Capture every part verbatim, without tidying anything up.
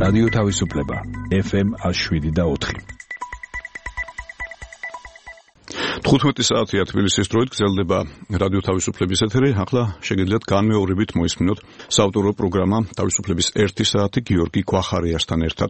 რადიო თავისუფლება ეფ ემ one oh seven და four. თხუთმეტი საათია თბილისის დროით გრძელდება რადიო თავისუფლების ეთერი. ახლა შეგიძლიათ განმეორებით მოისმინოთ საავტორო პროგრამა თავისუფლების ერთი საათი გიორგი ქვახარიასთან ერთად.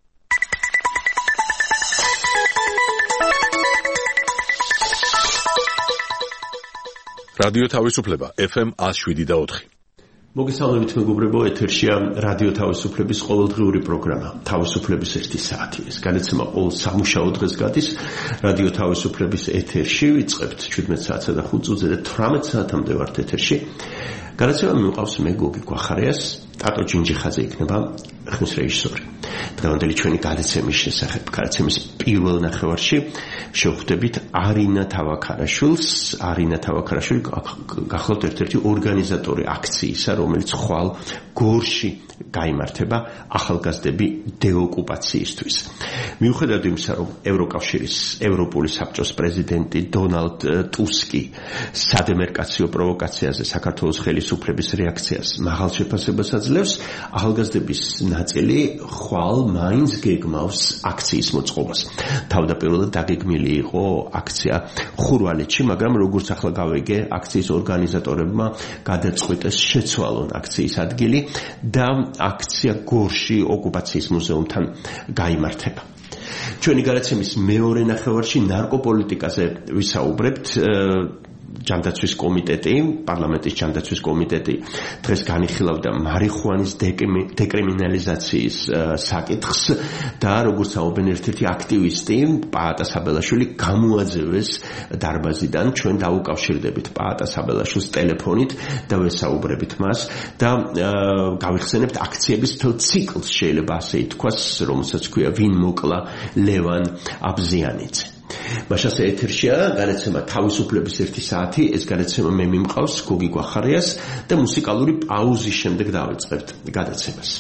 რადიო თავისუფლება ეფ ემ one oh seven და four. მოგესალმებით მეგობრებო, ეთერშია რადიო თავისუფლების ყოველდღიური პროგრამა თავისუფლების ერთი საათი. ეს განაცემა ყოველ სამუშაო დღეს გადის რადიო თავისუფლების ეთერში. ვიწყებთ seventeen საათსა და five წუთზე და eighteen საათამდე ვართ ეთერში. განაცემა მიმყავს მე გოგი ქვახარიას, ტატო ჯინჯიხაძე იქნება ხმის რეჟისორი. დღევანდელი ჩვენი გადაცემის შესახებ, გადაცემის პირველ ნახევარში შევხვდებით არინა თავაქარაშვილს. არინა თავაქარაშვილი გახლავთ ერთ-ერთი ორგანიზატორი აქციისა, რომელიც ხვალ გორში გაიმართება ახალგაზრდები დეოკუპაციისთვის. მიუხედავად იმისა, რომ ევროკავშირის ევროპული საბჭოს პრეზიდენტი დონალდ ტუსკი სადემარკაციო პროვოკაციაზე საქართველოს ხელისუფლების რეაქციას მაღალ შეფასებას აძლევს, ახალგაზრდების ნაწილი ხვალ მაინც გეგმავს აქციის მოწყობას. თავდაპირველად დაგეგმილი იყო აქცია ხურვალეთში, მაგრამ როგორც ახლა გავიგე, აქციის ორგანიზატორებმა გადაწყვიტეს შეცვალონ აქციის ადგილი და აქცია გორში ოკუპაციის მუზეუმთან გაიმართება. ჩვენი გადაცემის მეორე ნახევარში ნარკოპოლიტიკაზე ვისაუბრებთ. ჯანდაცვის კომიტეტი, პარლამენტის ჯანდაცვის კომიტეტი დღეს განიხილავდა მარიხუანის დეკრიმინალიზაციის საკითხს და როგორც ამბობენ ერთ-ერთი აქტივისტი პაატა საბელაშვილი გამოაძევეს დარბაზიდან. ჩვენ დაუკავშირდებით პაატა საბელაშვილს ტელეფონით და ვესაუბრებით მას და გავიხსენებთ აქციების მთელ ციკლს, შეიძლება ასე ითქვას, რომელსაც ქვია ვინ მოკლა ლევან აბზიანიძე. მაშასე ეთერშია გადაცემა თავისუფლების ერთი საათი. ეს გადაცემა მე მიმყავს გოგი ქვახარიას და მუსიკალური პაუზის შემდეგ დავიწყებთ გადაცემას.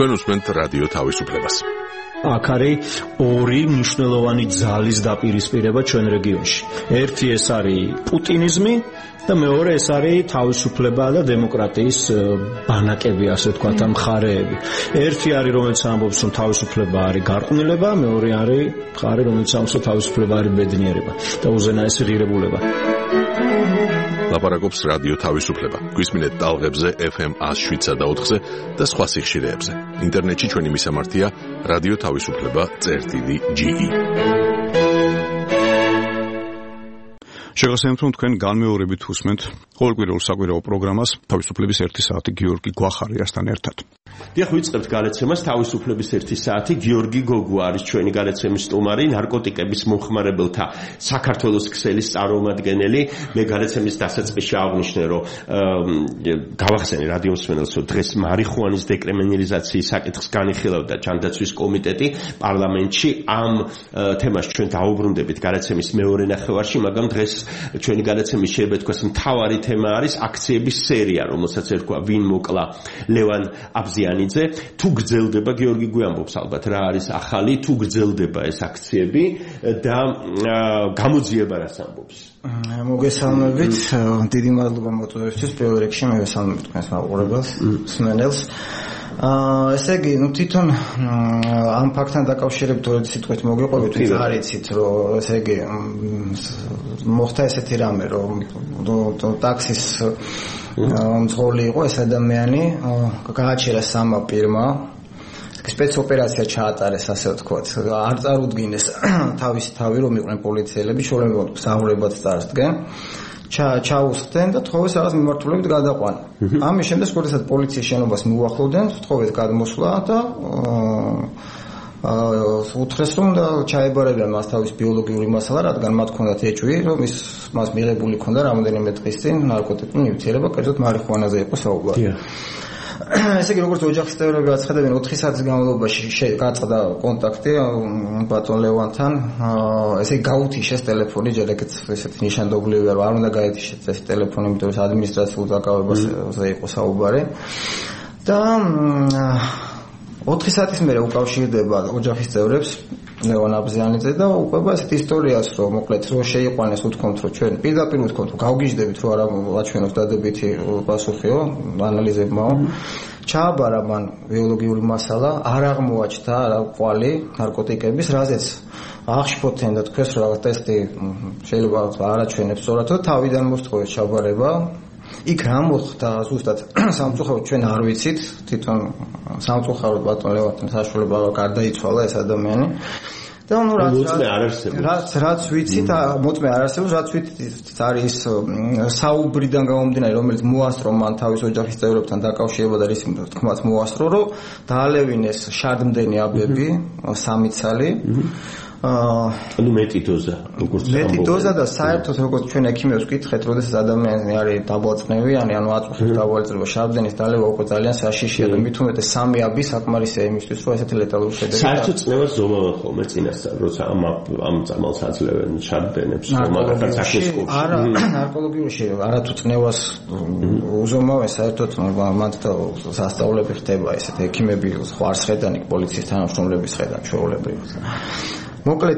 თქვენ უსმენთ რადიო თავისუფლებას. აქ არის ორი მნიშვნელოვანი ძალის დაპირისპირება ჩვენ რეგიონში. ერთი ეს არის პუტინიზმი და მეორე ეს არის თავისუფლება და დემოკრატიის ბანაკები, ასე ვთქვათ, ამ მხარეები. ერთი არის, რომელიც ამბობს, რომ თავისუფლება არის გარყვნილება, მეორე არის მხარე, რომელიც ამბობს, რომ თავისუფლება არის ბედნიერება და უზენაესი ღირებულება. ლაპარაკობს რადიო თავისუფლება. გვისმინეთ ტალღებზე ეფ ემ one oh seven და ოთხზე და სხვა სიხშირეებზე. ინტერნეტში ჩვენი მისამართია რადიო თავისუფლება წერტილი ჯი ი. შეგახსენებთ, რომ თქვენ განმეორებით უსმენთ ყოველკვირეულ საკვირაო პროგრამას თავისუფლების ერთი საათი გიორგი გვახარიასთან ერთად. დიახ, ვიწყებთ გარეთცემას თავისუფლების ერთი საათი. გიორგი გოგუ არის ჩვენი გარეთცემის სტუმარი, ნარკოტიკების მომხმარებელთა საქართველოს ქსელის წარმომადგენელი. მე გარეთცემის დასაწყისში აღვნიშნე, რომ გავახსენე რადიო მსმენელს, რომ დღეს მარიხუანის დეკრიმინალიზაციის საკითხს განიხილავდა ჯანდაცვის კომიტეტი პარლამენტში. ამ თემას ჩვენ დაუბრუნდებით გარეთცემის მეორე ნახევარში, მაგრამ დღეს ჩვენი გადაცემის შეიძლება თქვას მთავარი თემა არის აქციების სერია, რომელსაც ერქვა ვინ მოკლა ლევან აბზიანიძე. თუ გრძელდება, გიორგი გვიამბობს ალბათ რა არის ახალი, თუ გრძელდება ეს აქციები და გამოძიება რას ამბობს. მოგესალმებით, დიდი მადლობა მოწვევისთვის. პირველ რიგში მე ვესალმებ თქვენს მაყურებელს, მსმენელს. აა ესე იგი, ნუ თვითონ ამ ფაქტთან დაკავშირებით ორი სიტყვით მოგიყვებით, ვინც არიცით, რომ ესე იგი მოხდა ესეთი რამე, რომ ტაქსის მძღოლი იყო ეს ადამიანი, გააჩერა სამმა პირმა, სპეცოპერაცია ჩაატარეს, ასე ვთქვათ, არ წარუდგინეს თავისი თავი, რომ იყვნენ პოლიციელები, შორებად საუბრებად წარსდგენ. ჩაუსხდნენ და თხოვეს რაღაც მიმართულებით გადაყვანა. ამის შემდეგ, როდესაც პოლიციის შენობას მიუახლოვდნენ, თხოვეს გადმოსვლა და უთხრეს, რომ ჩაებარებიან მას თავის ბიოლოგიური მასალა, რადგან მათ ჰქონდათ ეჭვი, რომ ის მას მიღებული ჰქონდა რამოდენიმე დღის წინ ნარკოტიკული ნივთიერება, კერძოდ მარიხუანაზე იყო საუბარი. ესე იგი, როგორც ოჯახის წევრები აცხადებენ, ოთხი საათის განმავლობაში გაწყდა კონტაქტი ბატონ ლევანთან. ესე იგი, გაუთიშეს ტელეფონი, ჯერ ეგეც ესეთი ნიშანდობლივი არ უნდა გაეთიშეს ეს ტელეფონი, იმიტომ რომ ადმინისტრაციულ დაკავებაზე იყო საუბარი. და ოთხი საათის მერე უკავშირდება ოჯახის წევრებს ლევან აბზიანიძე და უყვება ესეთ ისტორიას, რომ მოკლედ რო შეიყვანეს, უთქვამთ, რომ ჩვენ პირდაპირ უთქვამთ, რომ გავგიჟდებით, რომ არა აჩვენოს დადებითი პასუხიო ანალიზებმაო. ჩააბარა მან ბიოლოგიური მასალა, არ აღმოაჩნდა რა ყვალი ნარკოტიკების, რაზეც აღშფოთენ და თქვენს რა ტესტი შეიძლება არაჩვენებს სწორად, და თავიდან მოსთხოვეს ჩაბარება. იქ რა მოხდა ზუსტად სამწუხაროდ ჩვენ არ ვიცით, თვითონ სამწუხაროდ ბატონ ლევანთან საშუალება გარდაიცვალა ეს ადამიანი. და ნუ რაც რაც რაც ვიცით, მოწმე არ არსებობს, რაც ვიცით არის საუბრიდან გამომდინარე, რომელიც მოასწრო მან თავის ოჯახის წევრებთან დაკავშირება და რის თქმაც მოასწრო, რომ დაალევინეს შადმდენი აბები, სამი ცალი. ანუ მეტი დოზა, როგორც მეტი დოზა და საერთოდ როგორც ჩვენ ექიმებს ვკითხეთ, როდესაც ადამიანი არის დაბალწნევიანი, ანუ აწუხებს დაბალწნევა, შავდენის დალევა უკვე ძალიან საშიშია და მით უმეტეს სამი აბი საკმარისია იმისთვის, რომ ესეთი ლეტალური შედეგი. საერთოდ წნევას ზომავენ ხოლმე წინასწარ, როცა ამ ამ წამალს აძლევენ შავდენებს, მაგალითად საქმის არა, ნარკოლოგიაში არათუ წნევას უზომავენ, საერთოდ მანდ სასწაულები ხდება ესეთი ექიმები, ხوارს ხედან, პოლიციის თანამშრომლების ხედან ჩვეულებრივ. მოკლედ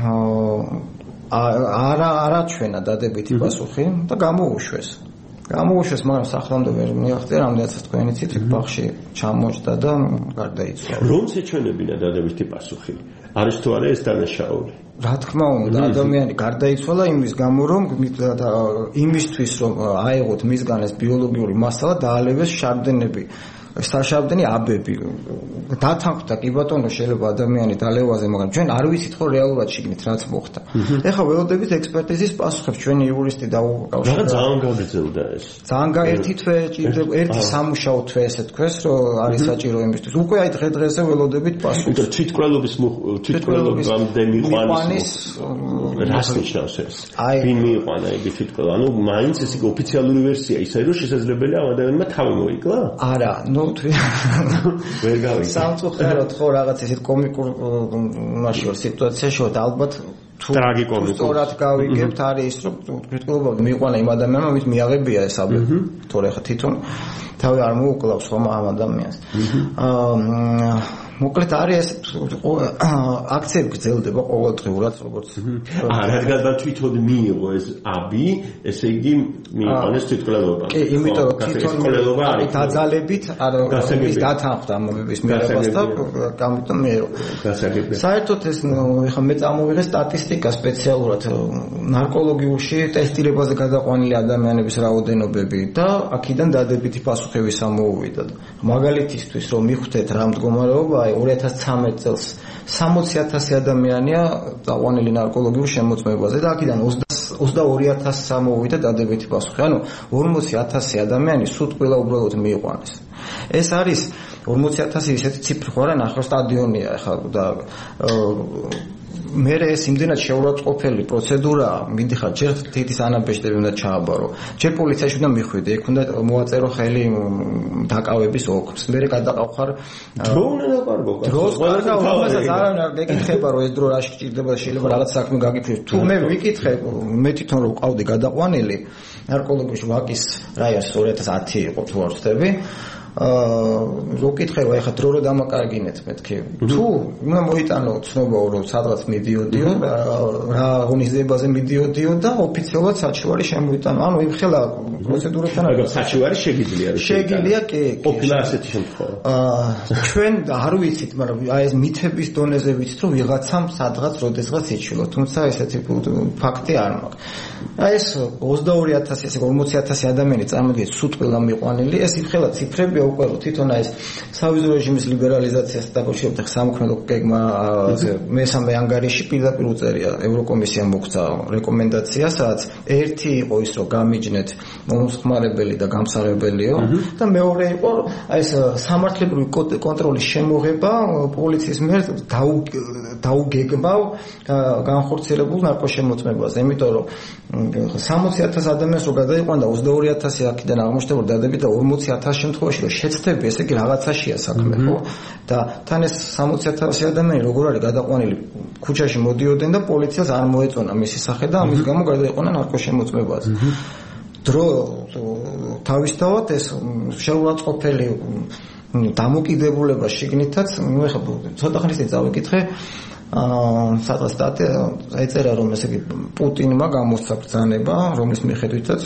არა არაჩვენა დადებითი პასუხი და გამოუშვეს. გამოუშვეს, მაგრამ სახლამდე ვერ მიაღწია, რამდენიც თქვენი ცით ბაღში ჩამოჭდა და გარდაიცვალა. რომ შეჩვენებინა დადებითი პასუხი, არის თუ არა ეს დანაშაული? რა თქმა უნდა, ადამიანი გარდაიცვალა იმის გამო, რომ იმისთვის, რომ აეღოთ მისგან ეს ბიოლოგიური მასალა, დაალევეს შარდენები. საშავდენი აბები დათანხმდა კი ბატონო შეიძლება ადამიანი დალევაზე, მაგრამ ჩვენ არ ვიცით ხო რეალურად შიგნით რაც მოხდა. ეხლა ველოდებით ექსპერტიზის პასუხებს ჩვენი იურისტი დაუკავშირდა. რა ძალიან გაგრძელდა ეს. ძალიან ერთი თვე ჭირდება, ერთი სამუშაო თვე ესე თქვეს, რომ არის საჭირო იმისთვის. უკვე აი დღე-დღეზე ველოდებით პასუხს. თვითკვლელობის თვითკვლელობამდე მიყვანის რას ნიშნავს ეს? ვინ მიიყვანა იგი თვითკვლელა? ანუ მაინც ეს ოფიციალური ვერსია ისე რომ შესაძლებელია ამ ადამიანმა თავი მოიკლა? არა, ნუ ვერ გავიგე. სამწუხაროდ ხო რაღაც ისეთ კომიკურ მასშტაბურ სიტუაციაში ვართ, ალბათ ტრაგიკომიკურს სწორად გავიგებთ არის ის რომ კრიტიკულობა მიიყვანა იმ ადამიანმა ვით მიაღებია ეს აბლი თორე ხა თვითონ თავი არ მოუკლავს ხომ ამ ადამიანს აა მოკლედ არის ეს აქციები გრძელდება ყოველდღიურად როგორც აა რადგან თვითონ მიიღო ეს აბი ესე იგი მიიყვანეს თვითკვლელობა კი იმიტომ რომ თვითონ კვლელობა არის დაძალებით არ ის დათანხმდა ამბების მიღებას და გამიტომ მიიღო საერთოდ ეს ხა მე წამოვიღე სტატისტიკა სპეციალურად ნარკოლოგიურში ტესტირებაზე გადაყვანილი ადამიანების რაოდენობები და აქედან დადებითი პასუხები სამოუვიდა მაგალითისთვის რომ მიხვდეთ რა მდგომარეობა ორი ათას ცხრამეტ წელს სამოცი ათასი ადამიანია დაყვანილი ნარკოლოგიურ შემოწმებაზე და აქედან ოცდაორი ათასი სამოვიდა დადებითი პასუხი. ანუ ორმოცი ათასი ადამიანი სულ ყველა უბრალოდ მიიყვანეს. ეს არის ორმოცი ათასი ისეთი ციფრი ხო არა ნახო სტადიონია ახლა და მე ეს იმდენად შეურაცხყოფელი პროცედურაა, მიდიხარ ჯერ თითის ანაბეჭდები უნდა ჩააბარო. ჯერ პოლიციაში უნდა მიხვიდე, იქ უნდა მოაწერო ხელი დაკავების ოქროს. მე გადაყავხარ დრო უნდა დაკარგო. დროს კარგა, რომელსაც არავინ არ გეკითხება, რომ ეს დრო რა შეჭირდება და შეიძლება რაღაც საქმე გაგიფრთხილოს. თუ მე ვიკითხე, მე თვითონ რო ვყავდი გადაყვანილი ნარკოლოგიაში ვაკის რაიას ორი ათას ათი იყო თუ არ ვხდები. აა როკითხება ეხა დრო რო დამაკარგინეთ მეთქი თუ უნდა მოიტანო ცნობა რომ სადღაც მიდიოდიო რა აღონიზებაზე მიდიოდიო და ოფიციალურად საჩივარი შემოიტანო ანუ იმ ხელა პროცედურასთან არა საჩივარი შეგიძლია შეგიძლია კი ყოფილა ასეთი შემთხვევა აა ჩვენ არ ვიცით მაგრამ აი ეს მითების დონეზე ვიცით რომ ვიღაცამ სადღაც როდესღაც იცილო თუმცა ესეთი ფაქტი არ მაქვს აი ეს ოცდაორი ათასი ესე ორმოცი ათასი ადამიანი წარმოგიდგენთ სულ ყველა მიყვანილი ეს იმ ხელა ციფრები უკვე თვითონ ეს სავიზო რეჟიმის ლიბერალიზაციას დაკავშირებით სამოქმედო გეგმა მესამე ანგარიში პირდაპირ უწერია ევროკომისიამ მოგცა რეკომენდაცია სადაც ერთი იყო ის რომ გამიჯნეთ მომხმარებელი და გამსაღებელიო და მეორე იყო აი ეს სამართლებრივი კონტროლის შემოღება პოლიციის მიერ დაუგეგმავ განხორციელებულ ნარკოშემოწმებაზე იმიტომ რომ სამოცი ათასი ადამიანს რო გადაიყვანდა ოცდაორი ათასი აქედან აღმოჩნდება დადებით და ორმოცი ათასი შემთხვევაში რომ შეცდები ესე იგი რაღაცაშია საქმე ხო და თან ეს სამოცი ათასი ადამიანი როგორ არის გადაყვანილი ქუჩაში მოდიოდნენ და პოლიციას არ მოეწონა მისი სახე და ამის გამო გადაიყვანა ნარკოშემოწმებაზე დრო თავისთავად ეს შეურაცხყოფელი დამოკიდებულება შიგნითაც ნუ ეხლა ცოტა ხნის წინ წავიკითხე აა სადღაც სტატია ეწერა რომ ესე იგი პუტინმა გამოსცა ბრძანება რომლის მიხედვითაც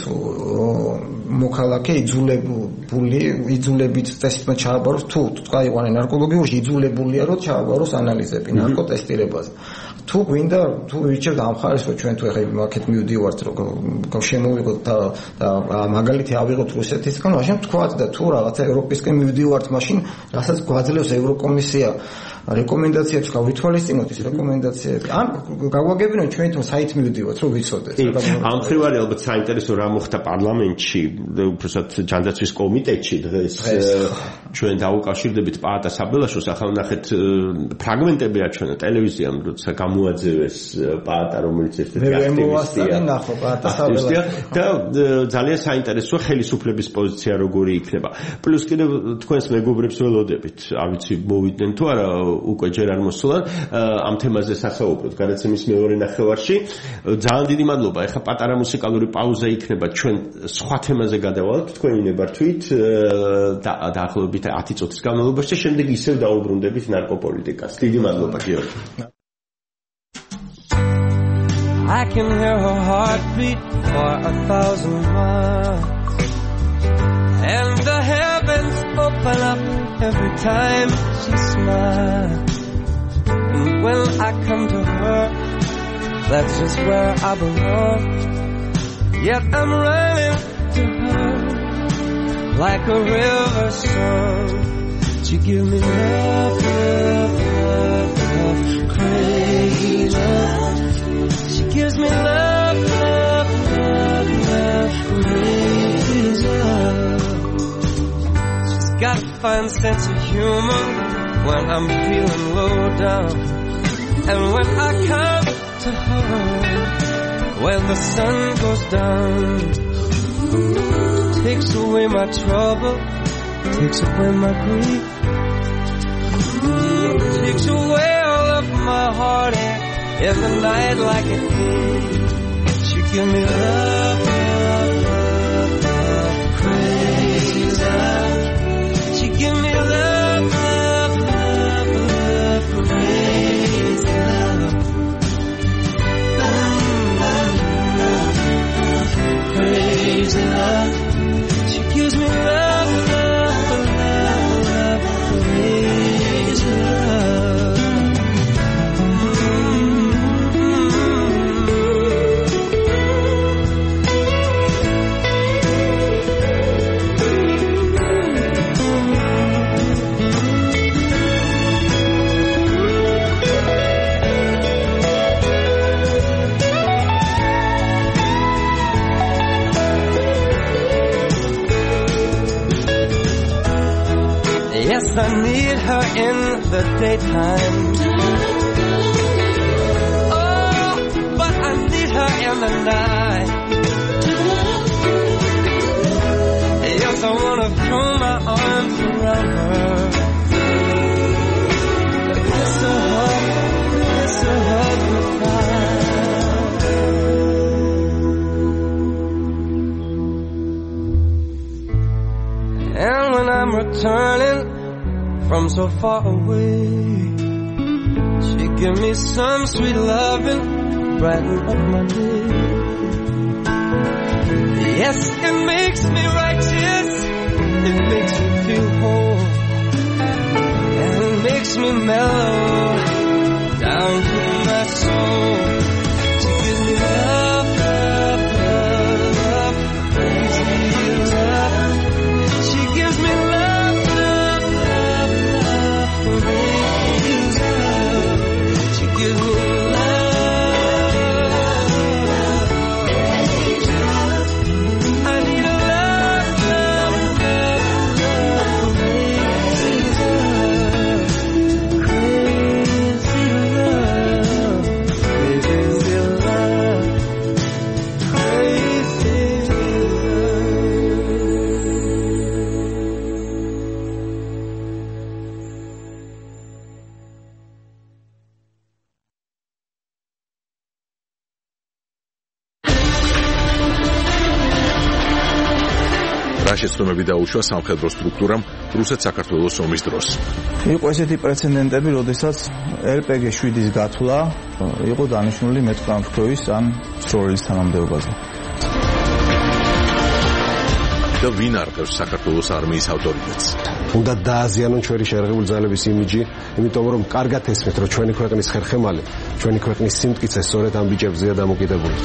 მოქალაქე იძულებული იძულებით წესით ჩააბაროს თუ წაიყვანე ნარკოლოგიურში იძულებულია რომ ჩააბაროს ანალიზები ნარკოტესტირებაზე თუ გვინდა თუ ვიჩერდ ამ ხარეს რომ ჩვენ თუ ეხლა მაკეთ მივდივართ რომ შემოვიღოთ და მაგალითი ავიღოთ რუსეთისგან მაშინ თქვათ და თუ რაღაცა ევროპისკენ მივდივართ მაშინ რასაც გვაძლევს ევროკომისია რეკომენდაციებს გავითვალისწინოთ ის რეკომენდაციები ან გავაგებინოთ ჩვენ თვითონ საით მივდივართ რომ ვიცოდეთ ამ ხრივ არის ალბათ საინტერესო რა მოხდა პარლამენტში უბრალოდ ჯანდაცვის კომიტეტში დღეს ჩვენ დაუკავშირდებით პაატა საბელაშოს ახლა ნახეთ ფრაგმენტები აჩვენა ტელევიზიამ როცა გამოაძევეს პაატა რომელიც ერთ-ერთი აქტივისტია ნახო პაატა საბელაშო და ძალიან საინტერესოა ხელისუფლების პოზიცია როგორი იქნება პლუს კიდევ თქვენს მეგობრებს ველოდებით არ ვიცი მოვიდნენ თუ არა უკვე ჯერ არ მოსულან ამ თემაზე სასაუბროთ გადაცემის მეორე ნახევარში ძალიან დიდი მადლობა ეხა პატარა მუსიკალური პაუზა იქნება ჩვენ სხვა თემაზე გადავალთ თქვენი ნებართვით დაახლოებით ათი წუთის განმავლობაში და შემდეგ ისევ დაუბრუნდებით ნარკოპოლიტიკას დიდი მადლობა გიორგი I can hear her heartbeat for a thousand miles and the heavens open up every time she smiles and when I come to her that's just where I belong yet I'm running to her like a river song she gives me love, love, love, love crazy love she gives me love, love, love, love crazy love got a fine sense of humor when I'm feeling low down and when I come to her when the sun goes down takes away my trouble takes away my grief takes away all of my heartache in the night like a king. She give me love, love, love, love, crazy love. She give me love, love, love, love, crazy love. Love, love, love, crazy love. She gives me love, love, love, love, crazy love. Yes, I need her in the daytime. Oh, but I need her in the night. Yes, I wanna throw my arms around her. Kiss her, hug, kiss her, hug goodbye. And when I'm returning from so far away, she give me some sweet loving, brighten up my day. Yes, it makes me righteous, it makes me feel whole, and it makes me mellow down to my soul. She gives me love, love, love, love, crazy love. She gives me love. შეცდომები დაუშვა სამხედრო სტრუქტურამ რუსეთ-საქართველოს ომის დროს. იყო ესეთი პრეცედენტები, როდესაც ელ პე გი შვიდის გათვლა იყო დანიშნული მეტყამფრქვევის ან სროლის თანამდებობაზე. და ვინ არყევს საქართველოს არმიის ავტორიტეტს? უნდა დააზიანონ ჩვენი შეერაღებული ძალების იმიჯი, იმიტომ რომ კარგად ესმით, რომ ჩვენი ქვეყნის ხერხემალი, ჩვენი ქვეყნის სიმტკიცე სწორედ ამ ბიჭებზეა დამოკიდებული.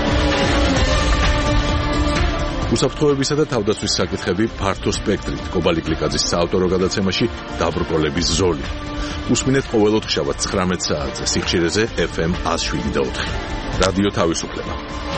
უსაფრთხოებისა და თავდაცვის საკითხები ფართო სპექტრით კობალი კლიკაძის საავტორო გადაცემაში დაბრკოლების ზოლი. უსმინეთ ყოველ ოთხშაბათ ცხრამეტ საათზე სიხშირეზე ეფ ემ ათს შვიდი და ოთხი. რადიო თავისუფლება.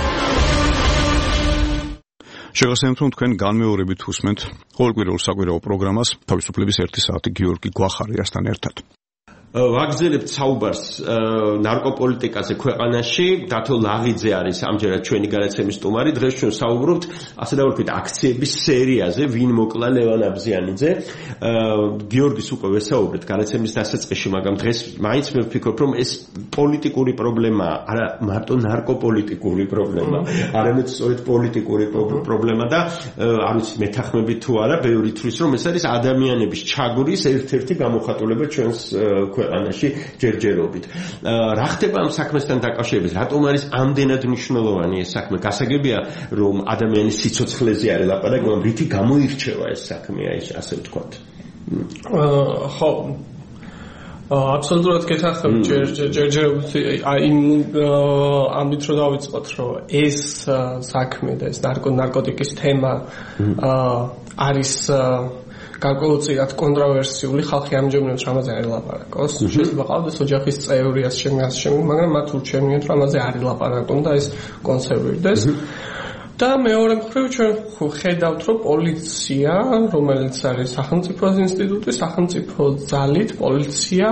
შეგახსენებთ, რომ თქვენ განმეორებით უსმენთ ყოველკვირეულ საკვირაო პროგრამას თავისუფლების ერთი საათი გიორგი გვახარიასთან ერთად. ვაგზელებთ საუბარს ნარკოპოლიტიკაზე ქვეყანაში. დათო ლაღიძე არის ამჯერად ჩვენი გადაცემის სტუმარი. დღეს ჩვენ საუბრობთ, ასე დავთქვით, აქციების სერიაზე, ვინ მოკლა ლევან აბზიანიძე. გიორგის უკვე ვესაუბრეთ გადაცემის დასაწყისში, მაგრამ დღეს მაინც მე ვფიქრობ, რომ ეს პოლიტიკური პრობლემაა, არა მარტო ნარკოპოლიტიკური პრობლემა, არამედ სწორედ პოლიტიკური პრობლემა და არ ვიცი მეთანხმებით თუ არა, ბევრი თვლის, რომ ეს არის ადამიანების ჩაგვრის ერთ-ერთი გამოხატულება ჩვენს ქვეყანაში ჯერჯერობით. რა ხდება ამ საქმესთან დაკავშირებით? რატომ არის ამდენად მნიშვნელოვანი ეს საქმე? გასაგებია, რომ ადამიანის სიცოცხლეზე არის ლაპარაკი, მაგრამ რითი გამოირჩევა ეს საქმე, ასე ვთქვათ. ხო, აბსოლუტურად გეთანხმები ჯერჯერობით იმ ამით რომ დავიწყოთ, რომ ეს საქმე და ეს ნარკოტიკის თემა არის გარკვეულწილად კონტროვერსიული, ხალხი ამჯობინებს, რომ ამაზე არ ილაპარაკოს. შეიძლება ყავდეს ოჯახის წევრი ასე შემდეგ, მაგრამ მათ ურჩევნიათ, რომ ამაზე არ ილაპარაკონ და ეს კონსერვირდეს. და მეორე მხრივ ჩვენ ხედავთ, რომ პოლიცია, რომელიც არის სახელმწიფო ინსტიტუტი, სახელმწიფო ძალით პოლიცია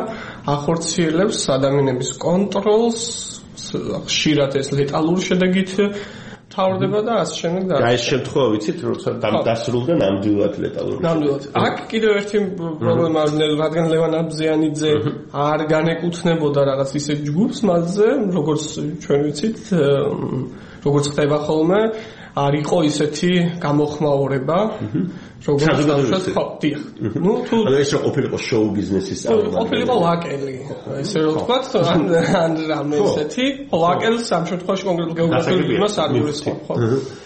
ახორციელებს ადამიანების კონტროლს, ხშირად ეს ლეტალური შედეგით თავდება და ასე შემდეგ და აი ეს შემთხვევა ვიცით როცა დასრულდა ნამდვილად ლეტალური ნამდვილად აქ კიდევ ერთი პრობლემა რადგან ლევან აბზიანიძე არ განეკუთვნებოდა რაღაც ისეთ ჯგუფს მასზე როგორც ჩვენ ვიცით როგორც ხდება ხოლმე არ იყო ისეთი გამოხმაურება როგორც ხო დიახ ნუ თუ ეს ყოფილიყო შოუ ბიზნესის წარმომადგენელი ყოფილიყო ლაკელი ესე რომ ვთქვათ ან ან რამე ესეთი ლაკელს ამ შემთხვევაში კონკრეტულ გეოგრაფიულ იმას არ გულისხმობ ხო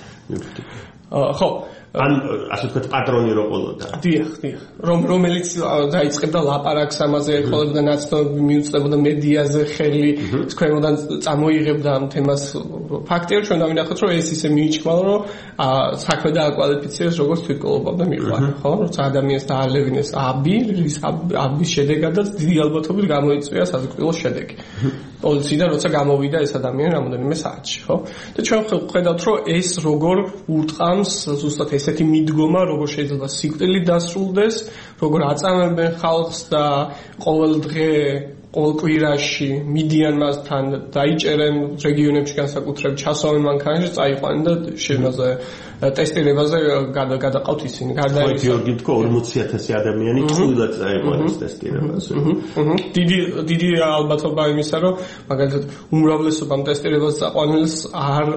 ხო ან ასე ვთქვათ პატრონი რო ყოლოდა დიახ დიახ რომ რომელიც დაიწყებდა ლაპარაკს ამაზე ხოლმე ნაცნობი მიუწევდა მედიაზე ხელი თქვენოდან წამოიღებდა ამ თემას ფაქტია ჩვენ დავინახოთ რომ ეს ისე მიიჩქმალა რომ საქმე დააკვალიფიცირეს როგორც თვითკოლობამდე მიყვანა ხო როცა ადამიანს დაალევინეს აბი რის აბის შედეგადაც დიდი ალბათობით გამოიწვია საზღვაო შედეგი პოლიციიდან როცა გამოვიდა ეს ადამიანი რამოდენიმე საათში ხო და ჩვენ ხედავთ რომ ეს როგორ ურტყამს ზუსტად ესეთი მიდგომა როგორ შეიძლება სიკვდილით დასრულდეს როგორ აწამებენ ხალხს და ყოველ დღე ყოველ კვირაში მიდიან მასთან დაიჭერენ რეგიონებში განსაკუთრებით ჩასვამენ მანქანაში წაიყვანენ და შემაზე ტესტირებაზე გადაყავთ ისინი გარდაიცვალა გიორგი თქვა ორმოცი ათასი ადამიანი თულად წაიყვანეს ტესტირებაზე დიდი დიდი ალბათობა იმისა რომ მაგალითად უმრავლესობამ ტესტირებას წაყვანილს არ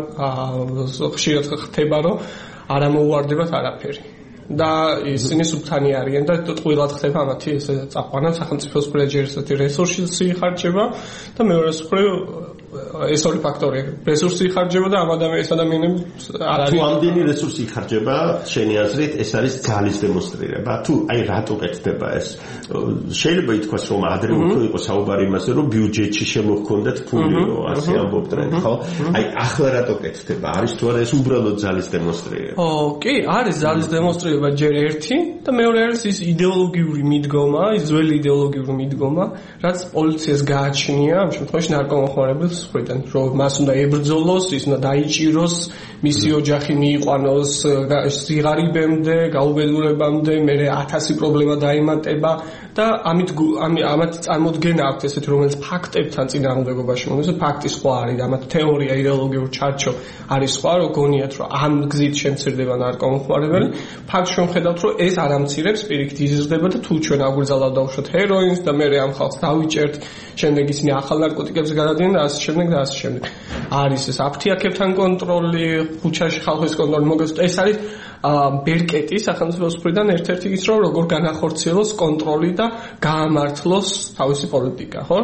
ხშირად ხდება რომ არ ამოუვარდებათ არაფერი და ისინი სუბთანი არიან და ტყუილად ხდება ამათი ესე წაყვანა სახელმწიფოს პრეჯერ ესეთი რესურსი იხარჯება და მეორე მხრივ ეს ორი ფაქტორი რესურსი იხარჯება და ამ ადამიანის ადამიანებს არ არის თუ ამდენი რესურსი იხარჯება შენი აზრით ეს არის ძალის დემონსტრირება თუ აი რატო კეთდება ეს შეიძლება ითქვას რომ ადრე უფრო იყო საუბარი იმაზე რომ ბიუჯეტში შემოჰქონდათ ფული რომ ასე ამბობდნენ ხო აი ახლა რატო კეთდება არის თუ არა ეს უბრალოდ ძალის დემონსტრირება ო კი არის ძალის დემონსტრირება ჯერ ერთი და მეორე არის ის იდეოლოგიური მიდგომა ის ძველი იდეოლოგიური მიდგომა რაც პოლიციას გააჩნია ამ შემთხვევაში ნარკომახმარებელს ხვიდან რომ მას უნდა ებრძოლოს ის უნდა დაიჭიროს მისი ოჯახი მიიყვანოს სიღარიბემდე გაუბედურებამდე მე ათასი პრობლემა დაიმატება და ამით ამათ წარმოდგენა აქვს ესეთი რომელიც ფაქტებთან წინააღმდეგობაში მომდის ფაქტი სხვა არის ამათ თეორია იდეოლოგიურ ჩარჩო არის სხვა რო გონიათ რომ ამ გზით შემცირდება ნარკომახმარებელი ფაქტს ჩვენ ხედავთ რომ ეს არ ამცირებს პირიქით იზრდება და თუ ჩვენ აგვიძალავთ დავუშვათ ჰეროინს და მე ამ ხალხს დავიჭერთ შემდეგ ისინი ახალ ნარკოტიკებს გადადიან და ასე შემდეგ და ასე შემდეგ არის ეს აფთიაქებთან კონტროლი ხუჩაში ხალხის კონტროლი მოგესწრებით ეს არის ბერკეტი სახელმწიფოს მხრიდან ერთ-ერთი ის რომ როგორ განახორციელოს კონტროლი და გაამართლოს თავისი პოლიტიკა ხო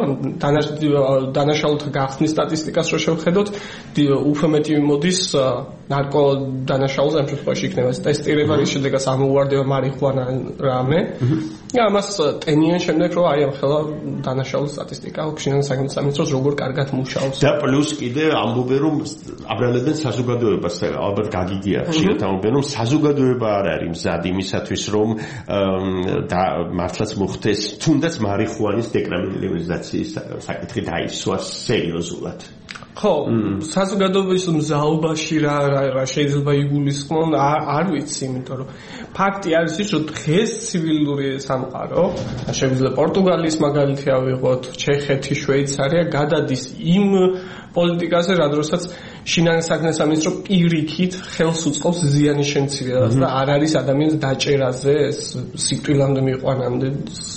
დანაშაულთა გახსნის სტატისტიკას რო შევხედოთ უფრო მეტი მოდის ნარკო დანაშაულს ამ შემთხვევაში იქნება ტესტირება რის შედეგად ამოუვარდება მარიხუანა რამე და ამას ტენიან შემდეგ რომ აი ამ ხელა დანაშაულის სტატისტიკა ოქშინან სამინისტროს როგორ კარგად მუშაობს და პლუს კიდე ამბობენ რომ აბრალებენ საზოგადოებას ალბათ გაგიგია ხშირად ამბობენ რომ საზოგადოება არ არის მზად იმისათვის რომ და მართლაც მოხდეს თუნდაც მარიხუანის დეკრიმინალიზაციის საკითხი დაისვას სერიოზულად ხო საზოგადოების მზაობაში რა რა შეიძლება იგულისხმონ არ ვიცი იმიტომ რომ ფაქტი არის ის რომ დღეს ცივილური სამყარო შეიძლება პორტუგალიის მაგალითი ავიღოთ ჩეხეთი შვეიცარია გადადის იმ პოლიტიკაზე რა დროსაც შინაგან საქმეთა სამინისტრო პირიქით ხელს უწყობს ზიანის შემცირებას და არ არის ადამიანის დაჭერაზე ეს სიკვდილამდე მიიყვანამდე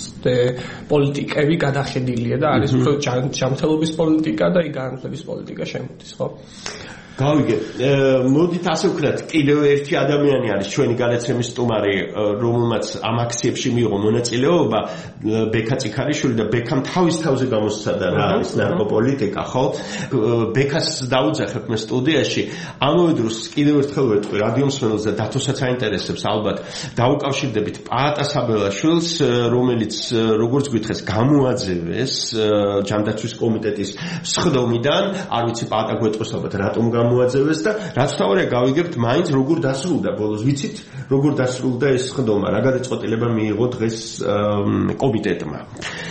პოლიტიკები გადახედილია და არის უფრო ჯანმრთელობის პოლიტიკა და განათლების პოლიტიკა შემოდის ხო გავიგე მოდით ასე ვქნათ კიდევ ერთი ადამიანი არის ჩვენი განაცემის სტუმარი რომელმაც ამ აქციებში მიიღო მონაწილეობა ბექა წიქარიშვილი და ბექამ თავის თავზე გამოსცადა რა არის ნარკოპოლიტიკა ხო ბექას დაუძახებ მე სტუდიაში ამავე დროს კიდევ ერთხელ ვეთქვი რადიომსმენელს და დათოსაც აინტერესებს ალბათ დაუკავშირდებით პაატა საბელაშვილს რომელიც როგორც გითხეს გამოაძევეს ჯანდაცვის კომიტეტის სხდომიდან არ ვიცი პაატა გვეტყვის ალბათ რატომ მოაძევეს და რაც თავარია გავიგებთ მაინც როგორ დასრულდა ბოლოს ვიცით როგორ დასრულდა ეს ხდომა რა გადაწყვეტილება მიიღო დღეს კომიტეტმა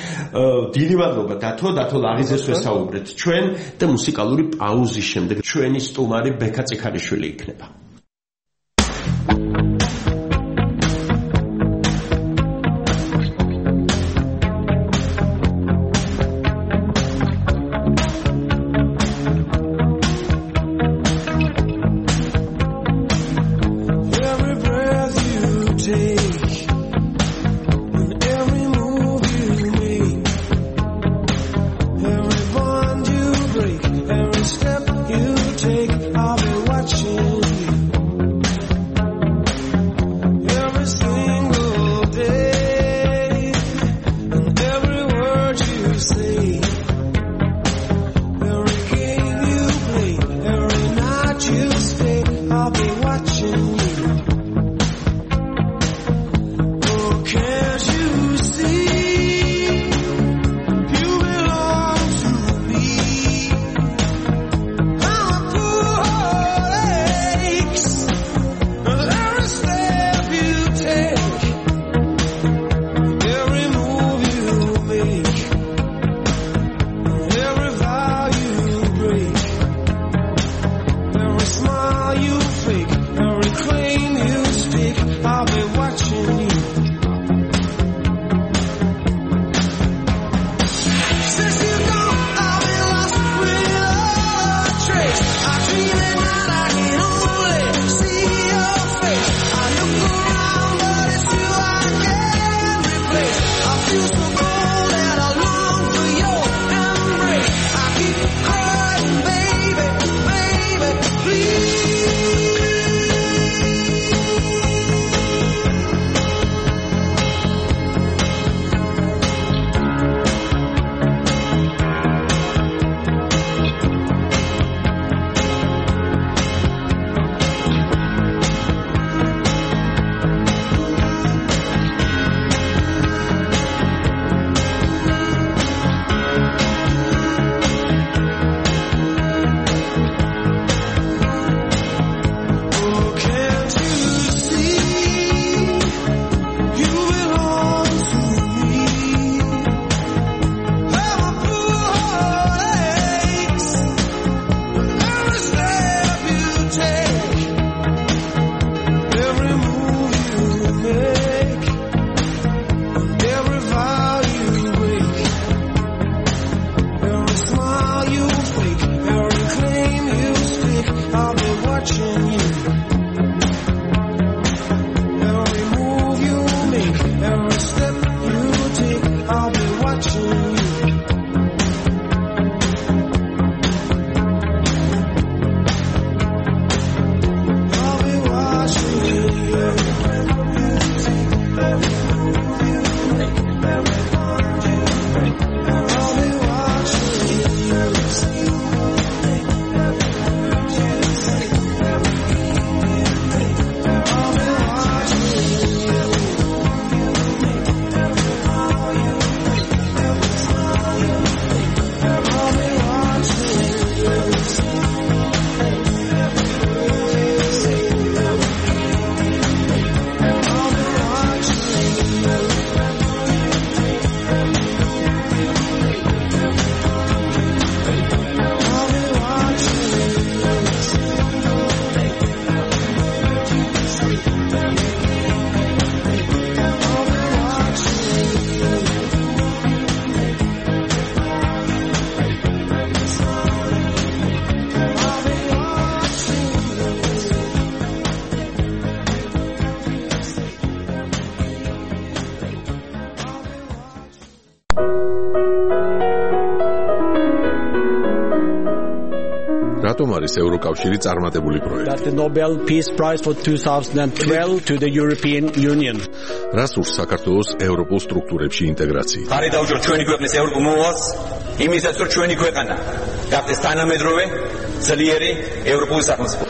დიდი მადლობა დათო დათო ლაღიძეს ვესაუბრეთ ჩვენ და მუსიკალური პაუზის შემდეგ ჩვენი სტუმარი ბექა წიქარიშვილი იქნება რატომ არის ევროკავშირი წარმატებული პროექტი? That the Nobel Peace Prize for twenty twelve to the European Union. რას ურს საქართველოს ევროპულ სტრუქტურებში ინტეგრაცია? ხარი დავუჯეროთ ჩვენი ქვეყნის ევროპულ მოვალს, იმისაც რომ ჩვენი ქვეყანა გახდეს თანამედროვე, ძლიერი ევროპული სახელმწიფო.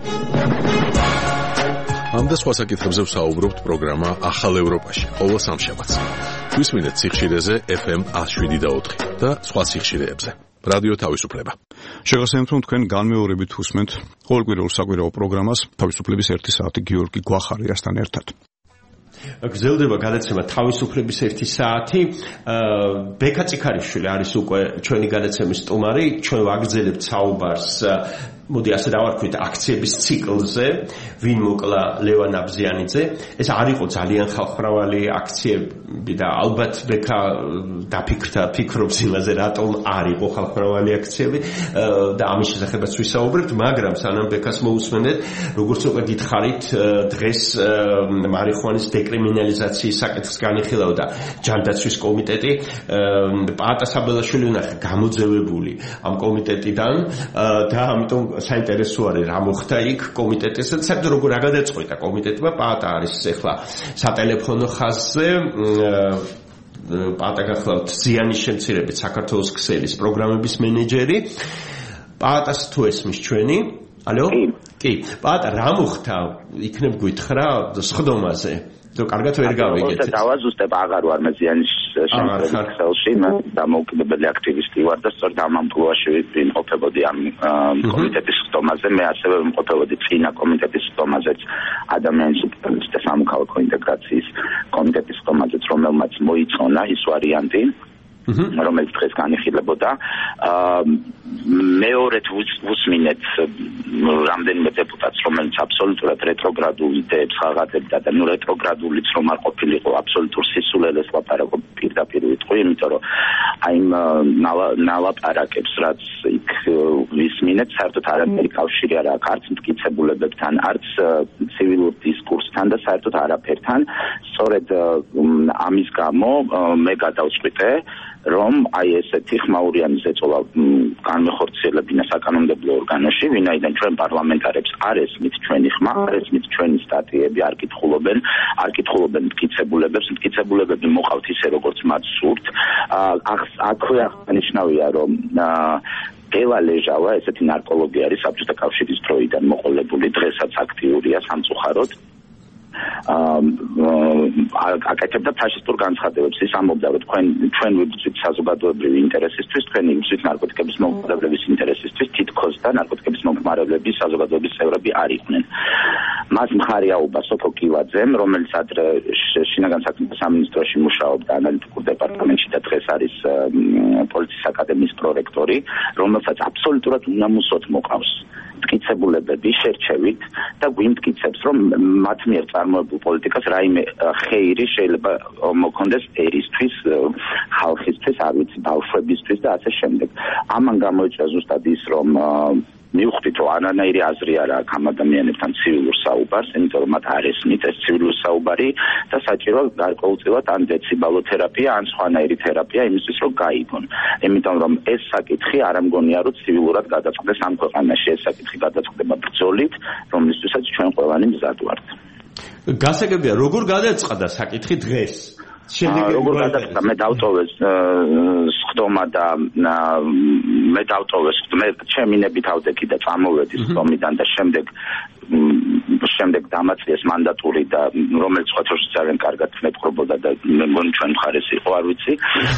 ამ და სხვა საკითხებზე ვსაუბრობთ პროგრამა ახალ ევროპაში, ყოველ სამშაბათს. გვისმინეთ სიხშირეზე ეფ ემ one oh seven და four და სხვა სიხშირეებზე. რადიო თავისუფლება. შეგახსენებთ, რომ თქვენ განმეორებით უსმენთ ყოველკვირეულ საკვირაო პროგრამას თავისუფლების ერთი საათი გიორგი გვახარიასთან ერთად. გრძელდება გადაცემა თავისუფლების ერთი საათი. ბექა წიქარიშვილი არის უკვე ჩვენი გადაცემის სტუმარი. ჩვენ ვაგრძელებთ საუბარს მოდი ასე დავარქვით აქციების ციკლზე, ვინ მოკლა ლევან აბზიანიძე. ეს არ იყო ძალიან ხალხმრავალი აქციები და ალბათ ბექა დაფიქრდა, ფიქრობს იმაზე, რატომ არ იყო ხალხმრავალი აქციები და ამის შესახებაც ვისაუბრებთ, მაგრამ სანამ ბექას მოусმენთ, როგორც უკვე გითხარით, დღეს მარიხუანის დეკრიმინალიზაციის საკითხს განიხილავდა ჯანდაცვის კომიტეტი. პაატა საბელაშვილი უნახა გამოძევებული ამ კომიტეტიდან და ამიტომ საინტერესო არის რა მოხდა იქ კომიტეტისთან, საერთოდ როგორ გადაწყვეტა კომიტეტმა. პაატა არის ახლა სატელეფონო ხაზზე. პაატა გახლავთ ზიანის შემცირებით საქართველოს ქსელის პროგრამების მენეჯერი. პაატას თუ ესმის ჩვენი? ალო? კი. პაატა რა მოხდა? იქნებ გითხრა სხდომაზე. რომ კარგად ვერ გავიგეთ. და დავაზუსტებ, აღარ ვარ მე ზიანის შემცირებით ქსელში, მე დამოუკიდებელი აქტივისტი ვარ და სწორედ ამ ამპლუაში ვიმყოფებოდი ამ კომიტეტის სხდომაზე. მე ასევე ვიმყოფებოდი წინა კომიტეტის სხდომაზეც, ადამიანის უფლებების და სამოქალაქო ინტეგრაციის კომიტეტის სხდომაზეც, რომელმაც მოიწონა ის ვარიანტი, რომელიც დღეს განიხილებოდა. მეორედ ვუსმინეთ რამდენიმე დეპუტატს, რომელიც აბსოლუტურად რეტროგრადულ იდეებს ხაღადებდა და ნუ რეტროგრადულიც რომ არ ყოფილიყო, აბსოლუტურ სისულელეს ლაპარაკობ პირდაპირ ვიტყვი, იმიტომ რომ აი ნალაპარაკებს, რაც იქ ვისმინეთ, საერთოდ არანაირი კავშირი არ აქვს არც მტკიცებულებებთან, არც ცივილურ დისკურსთან და საერთოდ არაფერთან. სწორედ ამის გამო მე გადავწყვიტე, რომ აი ესეთი ხმაურიანი ზეწოლა განმეხორციელებინა საკანონმდებლო ორგანოში, ვინაიდან ჩვენ პარლამენტარებს არ ესმით ჩვენი ხმა, არ ესმით ჩვენი სტატიები, არ კითხულობენ, არ კითხულობენ მტკიცებულებებს, მტკიცებულებები მოყავთ ისე, როგორც მათ სურთ. აქვე აღნიშნავია, რომ ევა ლეჟავა, ესეთი ნარკოლოგი არის საბჭოთა კავშირის დროიდან მოყოლებული, დღესაც აქტიურია სამწუხაროდ. აკეთებდა ფაშისტურ განცხადებებს. ის ამბობდა, რომ თქვენ ჩვენ ვიბრძვით საზოგადოებრივი ინტერესისთვის, თქვენ იბრძვით ნარკოტიკების მომხმარებლების ინტერესისთვის, თითქოს და ნარკოტიკების მომხმარებლები საზოგადოების წევრები არ იყვნენ. მას მხარი აუღა სოფო კივაძემ, რომელიც ადრე შინაგან საქმეთა სამინისტროში მუშაობდა ანალიტიკურ დეპარტამენტში და დღეს არის პოლიციის აკადემიის პრორექტორი, რომელსაც აბსოლუტურად უნამუსოდ მოყავს მტკიცებულებები შერჩევით და გვიმტკიცებს, რომ მათ მიერ წარმოებულ პოლიტიკას რაიმე ხეირი შეიძლება მოქონდეს ერისთვის, ხალხისთვის, არ ვიცი, ბავშვებისთვის და ასე შემდეგ. ამან გამოიწვია ზუსტად ის, რომ მივხვდით, რომ არანაირი აზრი არ აქვს ამ ადამიანებთან ცივილურ საუბარს, იმიტომ რომ მათ არ ესმით ეს ცივილური საუბარი და საჭირო გარკვეულწილად ან დეციბალოთერაპია, ან სხვანაირი თერაპია იმისთვის, რომ გაიგონ. იმიტომ რომ ეს საკითხი არ ამგონია, რომ ცივილურად გადაწყდეს ამ ქვეყანაში, ეს საკითხი გადაწყდება ბრძოლით, რომლისთვისაც ჩვენ ყველანი მზად ვართ. გასაგებია, როგორ გადაწყდა საკითხი დღეს? როგორ გადაწყდა? მე დავტოვე სხდომა და მე დავტოვე მე ჩემი ნებით ავდექი და წამოვედი სხდომიდან და შემდეგ შემდეგ დამაწიეს მანდატური და რომელიც ხოთოში ძალიან კარგად მეპყრობოდა და მე მგონი ჩვენ მხარეს იყო, არ ვიცი.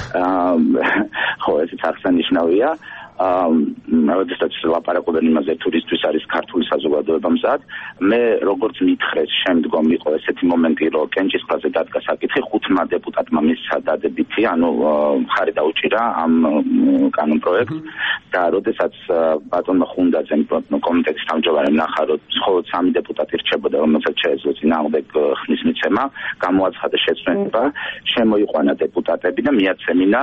ხო, ესეც აღსანიშნავია. როდესაც ლაპარაკობენ იმაზე, თურისთვის არის ქართული საზოგადოება მზად, მე როგორც მითხრეს შემდგომ იყო ესეთი მომენტი, რომ კენჭისყრაზე დადგა საკითხი, ხუთმა დეპუტატმა მისცა დადებითი, ანუ მხარი დაუჭირა ამ კანონპროექტს და როდესაც ბატონმა ხუნდაძემ კომიტეტის თავმჯდომარემ ნახა, რომ მხოლოდ სამი დეპუტატი რჩებოდა, რომელსაც შეეძლო წინააღმდეგ ხმის მიცემა, გამოაცხადა შეცვლილება, შემოიყვანა დეპუტატები და მიაცემინა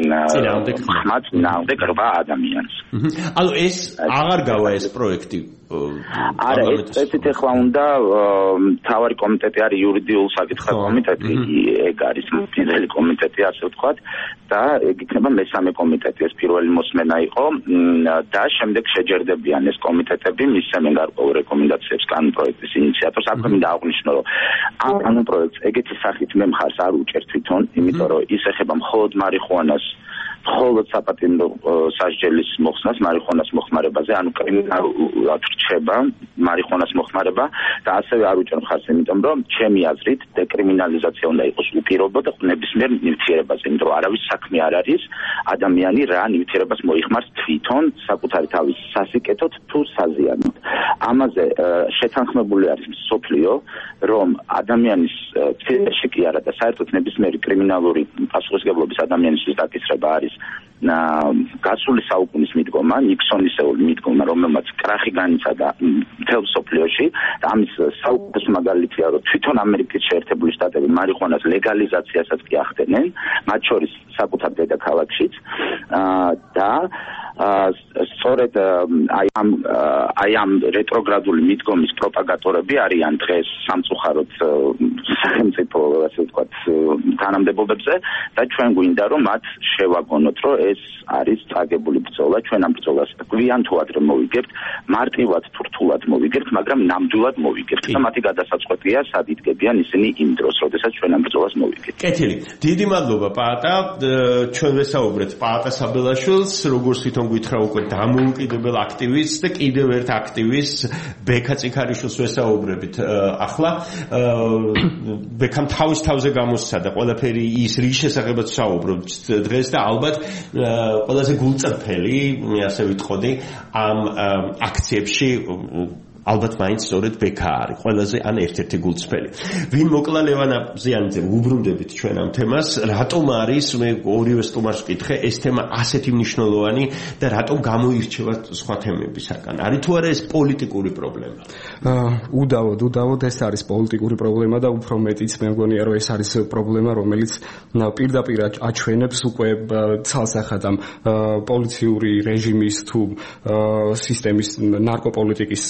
ხმა წინააღმდეგ რვა ადამიანს. ანუ ეს აღარ გავა ეს პროექტი? არა, ეს წესით ახლა უნდა მთავარი კომიტეტი არის იურიდიულ საკითხთა კომიტეტი, ეგ არის მდიდრელი კომიტეტი, ასე ვთქვათ, და ეგ იქნება მესამე კომიტეტი. ეს პირველი მოსმენა იყო და შემდეგ შეჯერდებიან ეს კომიტეტები, მისცემენ გარკვეულ რეკომენდაციებს კანონპროექტის ინიციატორს. აქვე მინდა აღვნიშნო, რომ ამ კანონპროექტს ეგეთი სახით მე მხარს არ უჭერ თვითონ, იმიტომ რომ ის ეხება მხოლოდ მარიხუანას, მხოლოდ საპატიმრო სასჯელის მოხსნას, მარიხუანას მოხმარებაზე, ანუ კრიმინალურად რჩება მარიხუანას მოხმარება და ასევე არ უჭერ მხარს, იმიტომ რომ ჩემი აზრით დეკრიმინალიზაცია უნდა იყოს უპირობო და ნებისმიერ ნივთიერებაზე, იმიტომ რომ არავის საქმე არ არის ადამიანი რა ნივთიერებას მოიხმარს თვითონ საკუთარი თავის სასიკეთოდ თუ საზიანოდ. ამაზე შეთანხმებული არის მსოფლიო, რომ ადამიანის ფიზიკაში კი არა და საერთოდ ნებისმიერი კრიმინალური პასუხისმგებლობის ადამიანის დაკისრება არის გასული საუკუნის მიდგომა, ნიქსონისეული მიდგომა, რომელმაც კრახი განიცადა მთელ მსოფლიოში და ამის საუკეთესო მაგალითია, რომ თვითონ ამერიკის შეერთებული შტატები მარიხუანას ლეგალიზაციასაც კი ახდენენ, მათ შორის საკუთარ დედაქალაქშიც და სწორედ აი ამ აი ამ რეტროგრადული მიდგომის პროპაგატორები არიან დღეს სამწუხაროდ სახელმწიფო, ასე ვთქვათ, თანამდებობებზე და ჩვენ გვინდა რომ მათ შევაგონოთ, რომ ეს არის წაგებული ბრძოლა, ჩვენ ამ ბრძოლას გვიან თუ ადრე მოვიგებთ, მარტივად თუ რთულად მოვიგებთ, მაგრამ ნამდვილად მოვიგებთ და მათი გადასაწყვეტია სად იდგებიან ისინი იმ დროს, როდესაც ჩვენ ამ ბრძოლას მოვიგებთ. კეთილი. დიდი მადლობა პაატა, ჩვენ ვესაუბრეთ პაატა საბელაშვილს, როგორც თვითონ გითხრა უკვე დამოუკიდებელ აქტივისტს და კიდევ ერთ აქტივისტს ბექა წიქარიშვილს ვესაუბრებით ახლა. ბექამ თავის თავზე გამოსცადა ყველაფერი ის რის შესახებაც საუბრობთ დღეს და ალბათ ყველაზე გულწრფელი, ასე ვიტყოდი, ამ აქციებში ალბათ მაინც სწორედ ბექა არის ყველაზე ან ერთ-ერთი გულწრფელი. ვინ მოკლა ლევანა ზიანიძე, უბრუნდებით ჩვენ ამ თემას, რატომ არის, მე ორივე სტუმარს ვკითხე, ეს თემა ასეთი მნიშვნელოვანი და რატომ გამოირჩევა სხვა თემებისაგან? არის თუ არა ეს პოლიტიკური პრობლემა? უდავოდ, უდავოდ ეს არის პოლიტიკური პრობლემა და უფრო მეტიც მე მგონია, რომ ეს არის პრობლემა, რომელიც პირდაპირ აჩვენებს უკვე ცალსახად ამ პოლიციური რეჟიმის თუ სისტემის ნარკოპოლიტიკის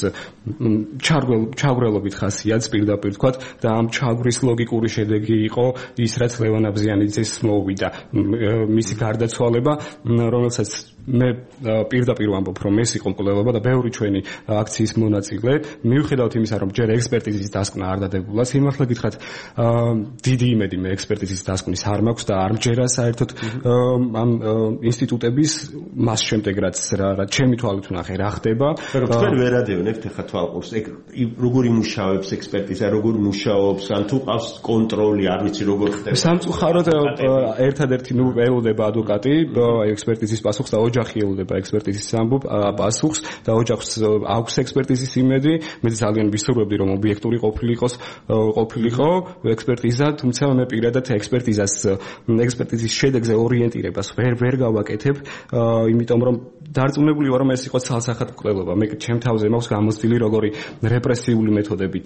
ჩაგვრელობით ხასიათს პირდაპირ თქვათ და ამ ჩაგვრის ლოგიკური შედეგი იყო ის, რაც ლევან აბზიანიძეს მოვიდა, მისი გარდაცვალება, რომელსაც მე პირდაპირ ვამბობ, რომ ეს იყო მკვლელობა და ბევრი ჩვენი აქციის მონაწილე, მიუხედავად იმისა, რომ ჯერ ექსპერტიზის დასკვნა არ დადებულა, სიმართლე გითხრათ, დიდი იმედი მე ექსპერტიზის დასკვნის არ მაქვს და არ მჯერა საერთოდ ამ ინსტიტუტების მას შემდეგ, რაც რა ჩემი თვალით ვნახე რა ხდება. რომ თქვენ ვერ ადევნებთ ახლა თვალყურს, ეგ როგორ იმუშავებს ექსპერტიზა, როგორ მუშაობს, ან თუ ყავს კონტროლი, არ ვიცი როგორ ხდება. სამწუხაროდ ერთადერთი ნუ ელოდება ადვოკატი ექსპერტიზის პასუხს და ოჯახი ელოდება ექსპერტიზის ამბობ პასუხს და ოჯახს აქვს ექსპერტიზის იმედი, მე ძალიან ვისურვებდი, რომ ობიექტური ყოფილიყოს ყოფილიყო ექსპერტიზა, თუმცა მე პირადად ექსპერტიზას ექსპერტიზის შედეგზე ორიენტირებას ვერ ვერ გავაკეთებ, იმიტომ რომ დარწმუნებული ვარ, რომ ეს იყო ცალსახად მკვლელობა. მე ჩემ თავზე მაქვს გამოცდილი, როგორი რეპრესიული მეთოდებით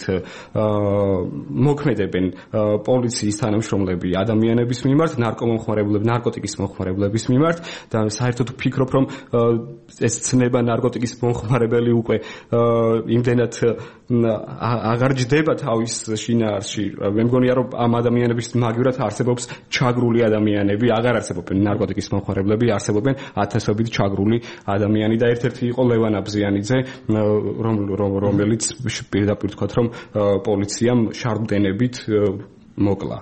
მოქმედებენ პოლიციის თანამშრომლები ადამიანების მიმართ, ნარკომომხმარებლები, ნარკოტიკის მომხმარებლების მიმართ და საერთოდ ვფიქრობ, რომ ეს ცნება ნარკოტიკის მომხმარებელი უკვე იმდენად აღარ ჯდება თავის შინაარსში. მე მგონია, რომ ამ ადამიანების მაგივრად არსებობს ჩაგრული ადამიანები, აღარ არსებობენ ნარკოტიკის მომხმარებლები, არსებობენ ათასობით ჩაგრული ადამიანი და ერთ-ერთი იყო ლევან აბზიანიძე, რომელიც პირდაპირ თქვათ, რომ პოლიციამ შარდმდენებით მოკლა.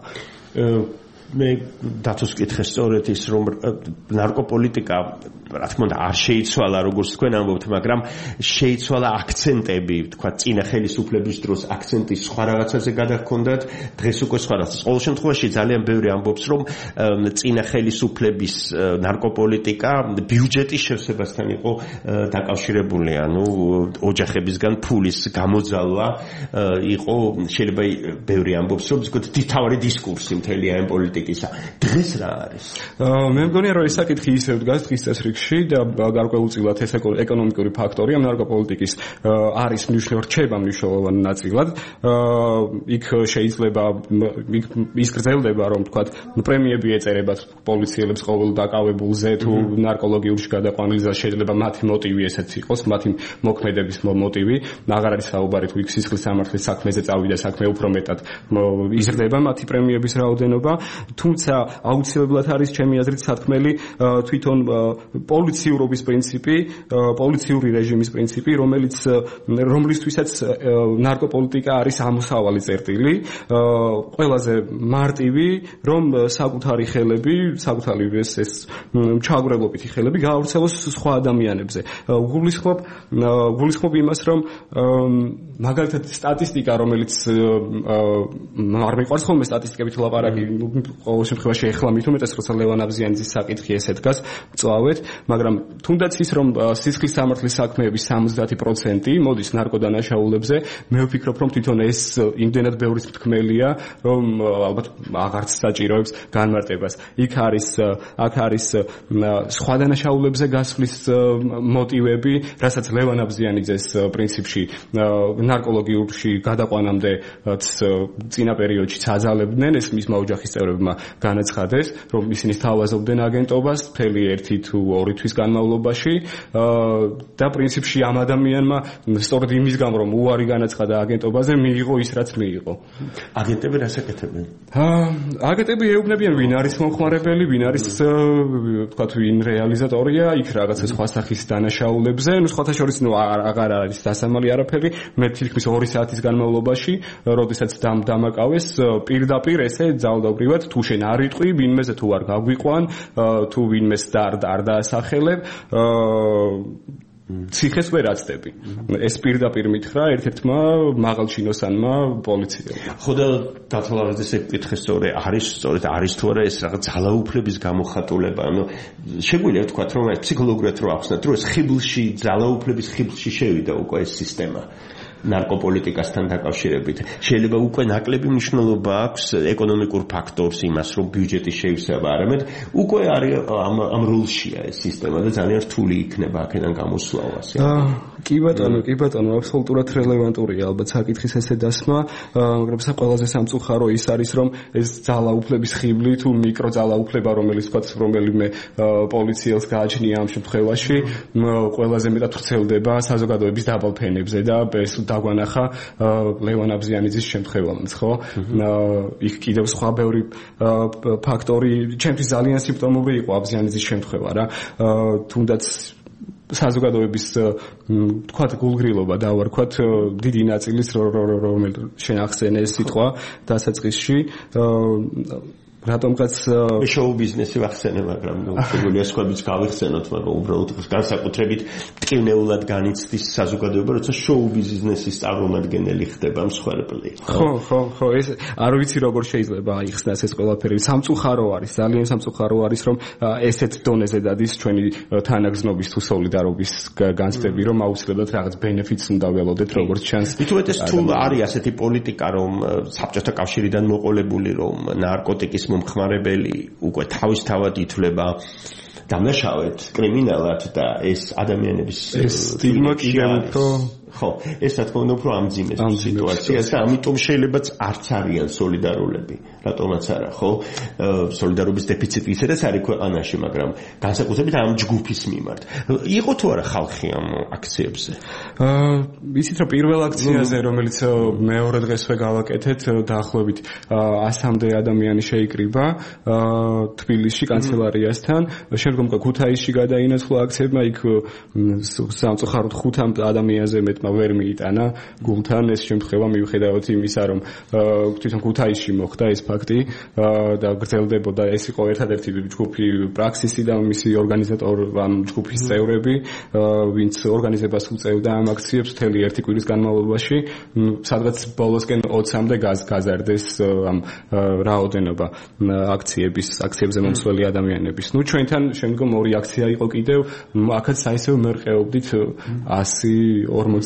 მე დათოს კითხე სწორედ ის, რომ ნარკოპოლიტიკა რა თქმა უნდა არ შეიცვალა, როგორც თქვენ ამბობთ, მაგრამ შეიცვალა აქცენტები, თქვა წინა ხელისუფლების დროს აქცენტი სხვა რაღაცაზე გადაგქონდათ, დღეს უკვე სხვა რაღაცას. ყოველ შემთხვევაში ძალიან ბევრი ამბობს, რომ წინა ხელისუფლების ნარკოპოლიტიკა ბიუჯეტის შევსებასთან იყო დაკავშირებული, ანუ ოჯახებისგან ფულის გამოძალვა იყო, შეიძლება ბევრი ამბობს, რომ თავარი დისკურსი მთელი ამ პოლიტიკისა. დღეს რა არის? მე მგონია, რომ ეს საკითხი ისევ დგას დღის წესრიგში და გარკვეულწილად ეს ეკონომიკური ფაქტორი ამ ნარკოპოლიტიკის არის მნიშვნელოვანი, რჩება მნიშვნელოვანი ნაწილად. იქ შეიძლება ის გრძელდება, რომ თქვათ, პრემიები ეწერებათ პოლიციელებს ყოველ დაკავებულზე თუ ნარკოლოგიურში გადაყვანილზე, შეიძლება მათი მოტივი ესეც იყოს, მათი მოქმედების მოტივი. აღარ არის საუბარი თუ იქ სისხლის სამართლის საქმეზე წავიდა საქმე, უფრო მეტად იზრდება მათი პრემიების რაოდენობა. თუმცა აუცილებლად არის ჩემი აზრით სათქმელი თვითონ პოლიციურობის პრინციპი, პოლიციური რეჟიმის პრინციპი, რომელიც რომლისთვისაც ნარკოპოლიტიკა არის ამოსავალი წერტილი, ყველაზე მარტივი, რომ საკუთარი ხელები, საკუთარი ეს ეს ჩაგვრებლობითი ხელები გაავრცელოს სხვა ადამიანებზე. გულისხმობ გულისხმობ იმას, რომ მაგალითად სტატისტიკა, რომელიც არ მიყვარს ხოლმე სტატისტიკებით ლაპარაკი, ყოველ შემთხვევაში ეხლა მით უმეტეს როცა ლევან აბზიანიძის საკითხი ესე დგას, წვავეთ, მაგრამ თუნდაც ის რომ სისხლის სამართლის საქმეების სამოცდაათი პროცენტი მოდის ნარკოდანაშაულებზე, მე ვფიქრობ, რომ თვითონ ეს იმდენად ბევრი თქმელია, რომ ალბათ აღარც საჭიროებს განმარტებას. იქ არის აქ არის სხვა დანაშაულებზე გასვლის მოტივები, რასაც ლევან აბზიანიძეს პრინციპში ნარკოლოგიურში გადაყვანამდე წინა პერიოდში წაძალებდნენ, ეს მისმა ოჯახის წევრებმა განაცხადეს, რომ ისინი თავაზობდნენ აგენტობას მთელი ერთი თუ ორი თვის განმავლობაში და პრინციპში ამ ადამიანმა სწორედ იმის გამო, რომ უარი განაცხადა აგენტობაზე, მიიღო ის, რაც მიიღო. აგენტები რას აკეთებენ? აგენტები ეუბნებიან, ვინ არის მომხმარებელი, ვინ არის თქვათ, ვინ რეალიზატორია, იქ რაღაცა სხვა სახის დანაშაულებზე, ნუ სხვათა შორის ნუ აღარ არის დასამალი არაფერი, მე თითქმის ორი საათის განმავლობაში, როდესაც დამაკავეს პირდაპირ ესე ძალდობრივად თუ შენ არ იტყვი, ვინმეზე თუ არ გაგვიყვან, თუ ვინმეს არ დაასახელებ, ციხეს ვერ აცდები. ეს პირდაპირ მითხრა ერთ-ერთმა მაღალჩინოსანმა პოლიციელმა. ხო და დათვალიერდეს ეკითხე სწორე არის სწორედ არის თუ არა ეს რაღაც ძალაუფლების გამოხატულება. ანუ შეგვიძლია ვთქვათ, რომ ეს ფსიქოლოგიურად რო ახსნათ, რომ ეს ხიბლში ძალაუფლების ხიბლში შევიდა უკვე ეს სისტემა. ნარკოპოლიტიკასთან დაკავშირებით. შეიძლება უკვე ნაკლები მნიშვნელობა აქვს ეკონომიკურ ფაქტორს იმას, რომ ბიუჯეტი შეივსება, არამედ უკვე არის ამ ამ როლშია ეს სისტემა და ძალიან რთული იქნება აქედან გამოსვლას. კი ბატონო, კი ბატონო, აბსოლუტურად რელევანტურია ალბათ საკითხის ესე დასმა, მაგრამ ყველაზე სამწუხარო ის არის, რომ ეს ძალაუფლების ხიბლი თუ მიკრო ძალაუფლება, რომელიც თქვათ, რომელიმე პოლიციელს გააჩნია ამ შემთხვევაში, ყველაზე მეტად ვრცელდება საზოგადოების დაბალ ფენებზე და ეს დაგვანახა ლევან აბზიანიძის შემთხვევამაც, ხო? იქ კიდევ სხვა ბევრი ფაქტორი, ჩემთვის ძალიან სიმპტომური იყო აბზიანიძის შემთხვევა რა. თუნდაც საზოგადოების თქვათ გულგრილობა დავარქვათ დიდი ნაწილის რომელიც შენ ახსენე სიტყვა დასაწყისში რატომღაც შოუ ბიზნესი ვახსენე, მაგრამ ნუ შეგვიძლია სხვაებიც გავიხსენოთ, მაგრამ უბრალოდ განსაკუთრებით ტკივნეულად განიცდის საზოგადოება, როცა შოუ ბიზნესის წარმომადგენელი ხდება მსხვერპლი. ხო, ხო, ხო, ეს არ ვიცი როგორ შეიძლება აიხსნას ეს ყველაფერი. სამწუხარო არის, ძალიან სამწუხარო არის, რომ ესეთ დონეზე დადის ჩვენი თანაგზნობის თუ სოლიდარობის განცდები, რომ აუცილებლად რაღაც ბენეფიტს უნდა ველოდეთ, როგორც ჩანს. ითუეთეს თუ არის ასეთი პოლიტიკა, რომ საბჭოთა კავშირიდან მოყოლებული, რომ ნარკოტიკის მომხმარებელი უკვე თავისთავად ითვლება დამნაშავედ კრიმინალად და ეს ადამიანების სტიგმა კიდევ უფრო ხო, ეს რა თქმა უნდა უფრო ამძიმეს სიტუაციას და ამიტომ შეიძლებაც არც არიან სოლიდარულები, რატომაც არა, ხო? სოლიდარობის დეფიციტი ისედაც არის ქვეყანაში, მაგრამ განსაკუთრებით ამ ჯგუფის მიმართ. იყო თუ არა ხალხი ამ აქციებზე? აა, ვიცით რომ პირველ აქციაზე, რომელიც მეორე დღესვე გავაკეთეთ, დაახლოებით ასამდე ადამიანი შეიკრიბა თბილისში კანცელარიასთან, შემდგომ ქუთაისში გადაინაცვლა აქციებმა, იქ სამწუხაროდ ხუთ ადამიანზე მეტ ვერ მიიტანა გულთან ეს შემთხვევა მიუხედავად იმისა, რომ თვითონ ქუთაისში მოხდა ეს ფაქტი და გრძელდებოდა, ეს იყო ერთადერთი ჯგუფი პრაქსისი და მისი ორგანიზატორი ამ ჯგუფის წევრები, ვინც ორგანიზებას უწევდა ამ აქციებს მთელი ერთი კვირის განმავლობაში, სადღაც ბოლოსკენ ოცამდე გაზარდეს ამ რაოდენობა აქციების, აქციებზე მომსვლელი ადამიანების. ნუ ჩვენთან შემდგომ ორი აქცია იყო კიდევ, აქაც საერთოდ მერყეობდით ასი ორმოცდაათი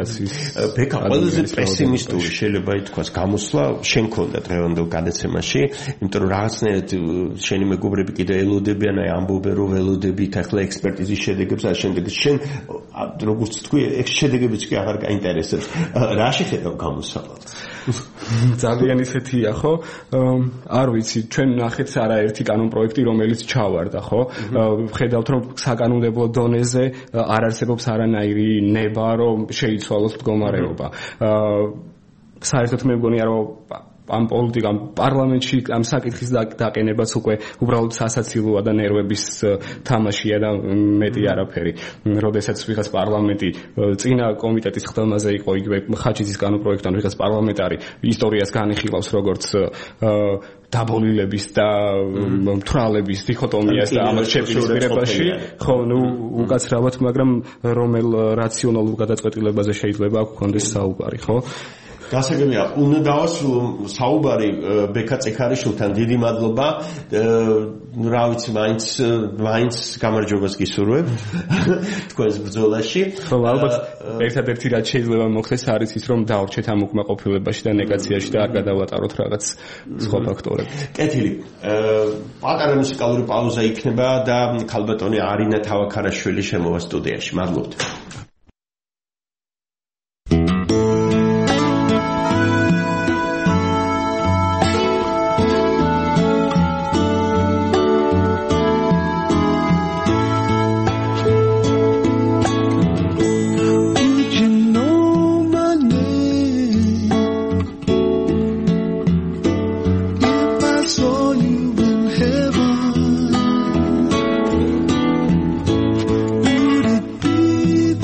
ბეკა ყველაზე პესიმისტური შეიძლება ითქვას გამოსვლა შენ ქონდა დღევანდელ გადაცემაში, იმიტომ რომ რაღაცნაირად შენი მეგობრები კიდე ელოდებიან, აი ამბობენ რომ ველოდებით ახლა ექსპერტიზის შედეგებს, აი შემდეგ შენ როგორც თქვი, ეს შედეგებიც კი აღარ გაინტერესებს. რა შეხედავ გამოსავალს? ძალიან ისეთია, ხო? არ ვიცი, ჩვენ ნახეთ არაერთი კანონპროექტი, რომელიც ჩავარდა, ხო? ხედავთ რომ საკანონმდებლო დონეზე არ არსებობს არანაირი ნება, რომ შეიცვალოს მდგომარეობა. საერთოდ მე მგონია რომ ამ პოლიტიკამ პარლამენტში ამ საკითხის დაყენებას უკვე უბრალოდ სასაცილოა და ნერვების თამაშია და მეტი არაფერი. როდესაც ვიღაც პარლამენტი წინა კომიტეტის ხდომაზე იყო იგივე ხაჩიძის კანონპროექტთან ვიღაც პარლამენტარი ისტორიას განიხილავს როგორც დაბოლილების და მთვრალების დიქოტომიას და ამას შეპირისპირებაში ხო ნუ უკაცრავად მაგრამ რომელ რაციონალურ გადაწყვეტილებაზე შეიძლება აქ გქონდეს საუბარი ხო გასაგებია უნდა დავასრულო საუბარი ბექა წექარიშვილთან დიდი მადლობა რა ვიცი მაინც მაინც გამარჯვებას გისურვებ თქვენს ბრძოლაში ხო ალბათ ერთადერთი რაც შეიძლება მოხდეს არის ის რომ დავრჩეთ ამ უკმაყოფილებაში და ნეგაციაში და არ გადავატაროთ რაღაც სხვა ფაქტორები კეთილი პატარა მუსიკალური პაუზა იქნება და ქალბატონი არინა თავაქარაშვილი შემოვა სტუდიაში მადლობთ Would it be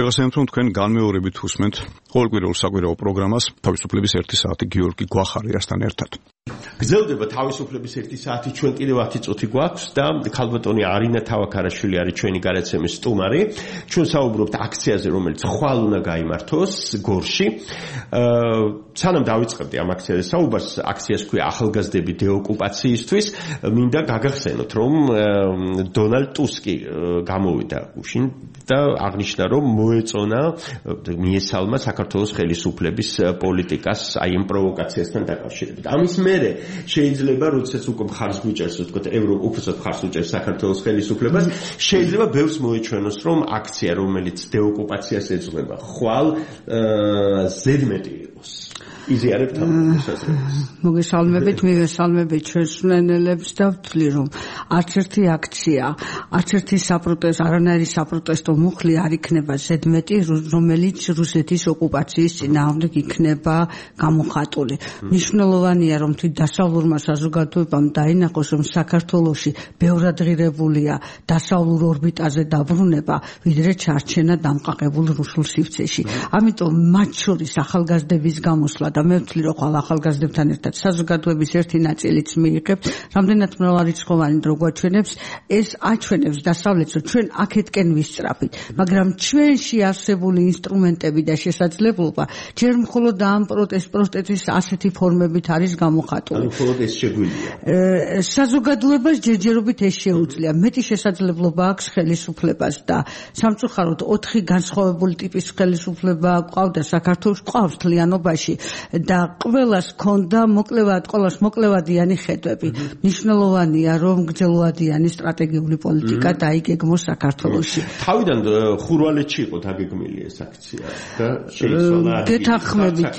შეგახსენებთ, რომ თქვენ განმეორებით უსმენთ ყოველკვირეულ საკვირაო პროგრამას თავისუფლების ერთი საათი გიორგი გვახარიასთან ერთად. გრძელდება თავისუფლების ერთი საათი, ჩვენ კიდევ ათი წუთი გვაქვს და ქალბატონი არინა თავაქარაშვილი არის ჩვენი გადაცემის სტუმარი. ჩვენ საუბრობთ აქციაზე, რომელიც ხვალ უნდა გაიმართოს გორში. სანამ დავიწყებდი ამ აქციაზე საუბარს, აქციას ქვია ახალგაზრდები დეოკუპაციისთვის, მინდა გაგახსენოთ, რომ დონალდ ტუსკი გამოვიდა გუშინ და აღნიშნა, რომ მოეწონა მიესალმა საქართველოს ხელისუფლების პოლიტიკას აი ამ პროვოკაციასთან დაკავშირებით. ამის მერე შეიძლება, როდესაც უკვე მხარს გვიჭერს, ვთქვათ, ევროპა უბრალოდ მხარს უჭერს საქართველოს ხელისუფლებას, შეიძლება ბევრს მოეჩვენოს, რომ აქცია, რომელიც დეოკუპაციას ეძღვნება, ხვალ ზედმეტი იყოს. იზიარებთ ამ შესაძლებლობას. მოგესალმებით, მივესალმებით ჩვენს მსმენელებს და ვთვლი, რომ არც ერთი აქცია, არც ერთი საპროტესტო, არანაირი საპროტესტო მუხლი არ იქნება ზედმეტი, რომელიც რუსეთის ოკუპაციის წინააღმდეგ იქნება გამოხატული. მნიშვნელოვანია, რომ თვით დასავლურმა საზოგადოებამ დაინახოს, რომ საქართველოში ბევრად ღირებულია დასავლურ ორბიტაზე დაბრუნება, ვიდრე ჩარჩენა დამყარებულ რუსულ სივრცეში. ამიტომ მათ შორის ახალგაზრდების გამოსვლა და მე ვთვლი, რომ ხვალ ახალგაზრდებთან ერთად საზოგადოების ერთი ნაწილიც მიიღებთ, რამდენად მრავალრიცხოვანი დრო გვაჩვენებს, ეს აჩვენებს დასავლეთს, რომ ჩვენ აქეთკენ ვისწრაფით, მაგრამ ჩვენში არსებული ინსტრუმენტები და შესაძლებლობა ჯერ მხოლოდ ამ პროტესტის ასეთი ფორმებით არის გამოხატული. ანუ მხოლოდ ეს შეგვიძლია. საზოგადოებას ჯერჯერობით ეს შეუძლია. მეტი შესაძლებლობა აქვს ხელისუფლებას და სამწუხაროდ ოთხი განსხვავებული ტიპის ხელისუფლება ყავდა საქართველოს, ყავს მთლიანობაში. და ყველას ქონდა მოკლევად, ყველას მოკლევადიანი ხედვები. მნიშვნელოვანია, რომ გრძელვადიანი სტრატეგიული პოლიტიკა დაიგეგმოს საქართველოში. თავიდან ხურვალეთში იყო დაგეგმილი ეს აქცია და შეიცვალა გეთანხმებით.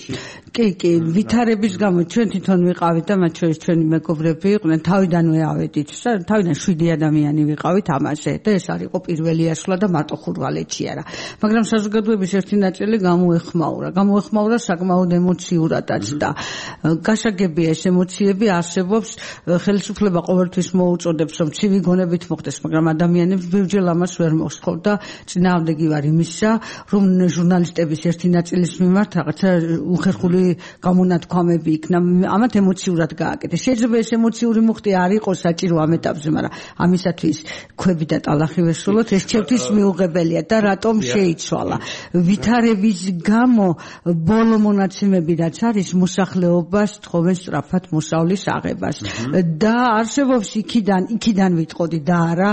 კი, კი, ვითარების გამო ჩვენ თვითონ ვიყავით და მათ შორის ჩვენი მეგობრები იყვნენ, თავიდანვე ავედით. თავიდან შვიდი ადამიანი ვიყავით ამაზე და ეს არ იყო პირველი ასვლა და მარტო ხურვალეთში არა. მაგრამ საზოგადოების ერთი ნაწილი გამოეხმაურა. გამოეხმაურა საკმაოდ ემოციურადაც და გასაგებია ეს ემოციები არსებობს. ხელისუფლება ყოველთვის მოუწოდებს, რომ ცივი გონებით მოხდეს, მაგრამ ადამიანებს ბევრჯერ ამას ვერ მოხსოვდა. წინააღმდეგი ვარ იმისა, რომ ჟურნალისტების ერთი ნაწილის მიმართ რაღაცა უხერხული გამონათქვამები იქნა. ამათ ემოციურად გააკეთეს. შეიძლება ეს ემოციური მუხტი არ იყოს საჭირო ამ ეტაპზე, მაგრამ ამისათვის ქვები და ტალახი ვესრულოთ, ეს ჩემთვის მიუღებელია და რატომ შეიცვალა. ვითარების გამო ბოლო მონაცემები რაც არის მოსახლეობას თხოვენ სწრაფად მოსავლის აღებას და არსებობს იქიდან იქიდან ვიტყოდი და არა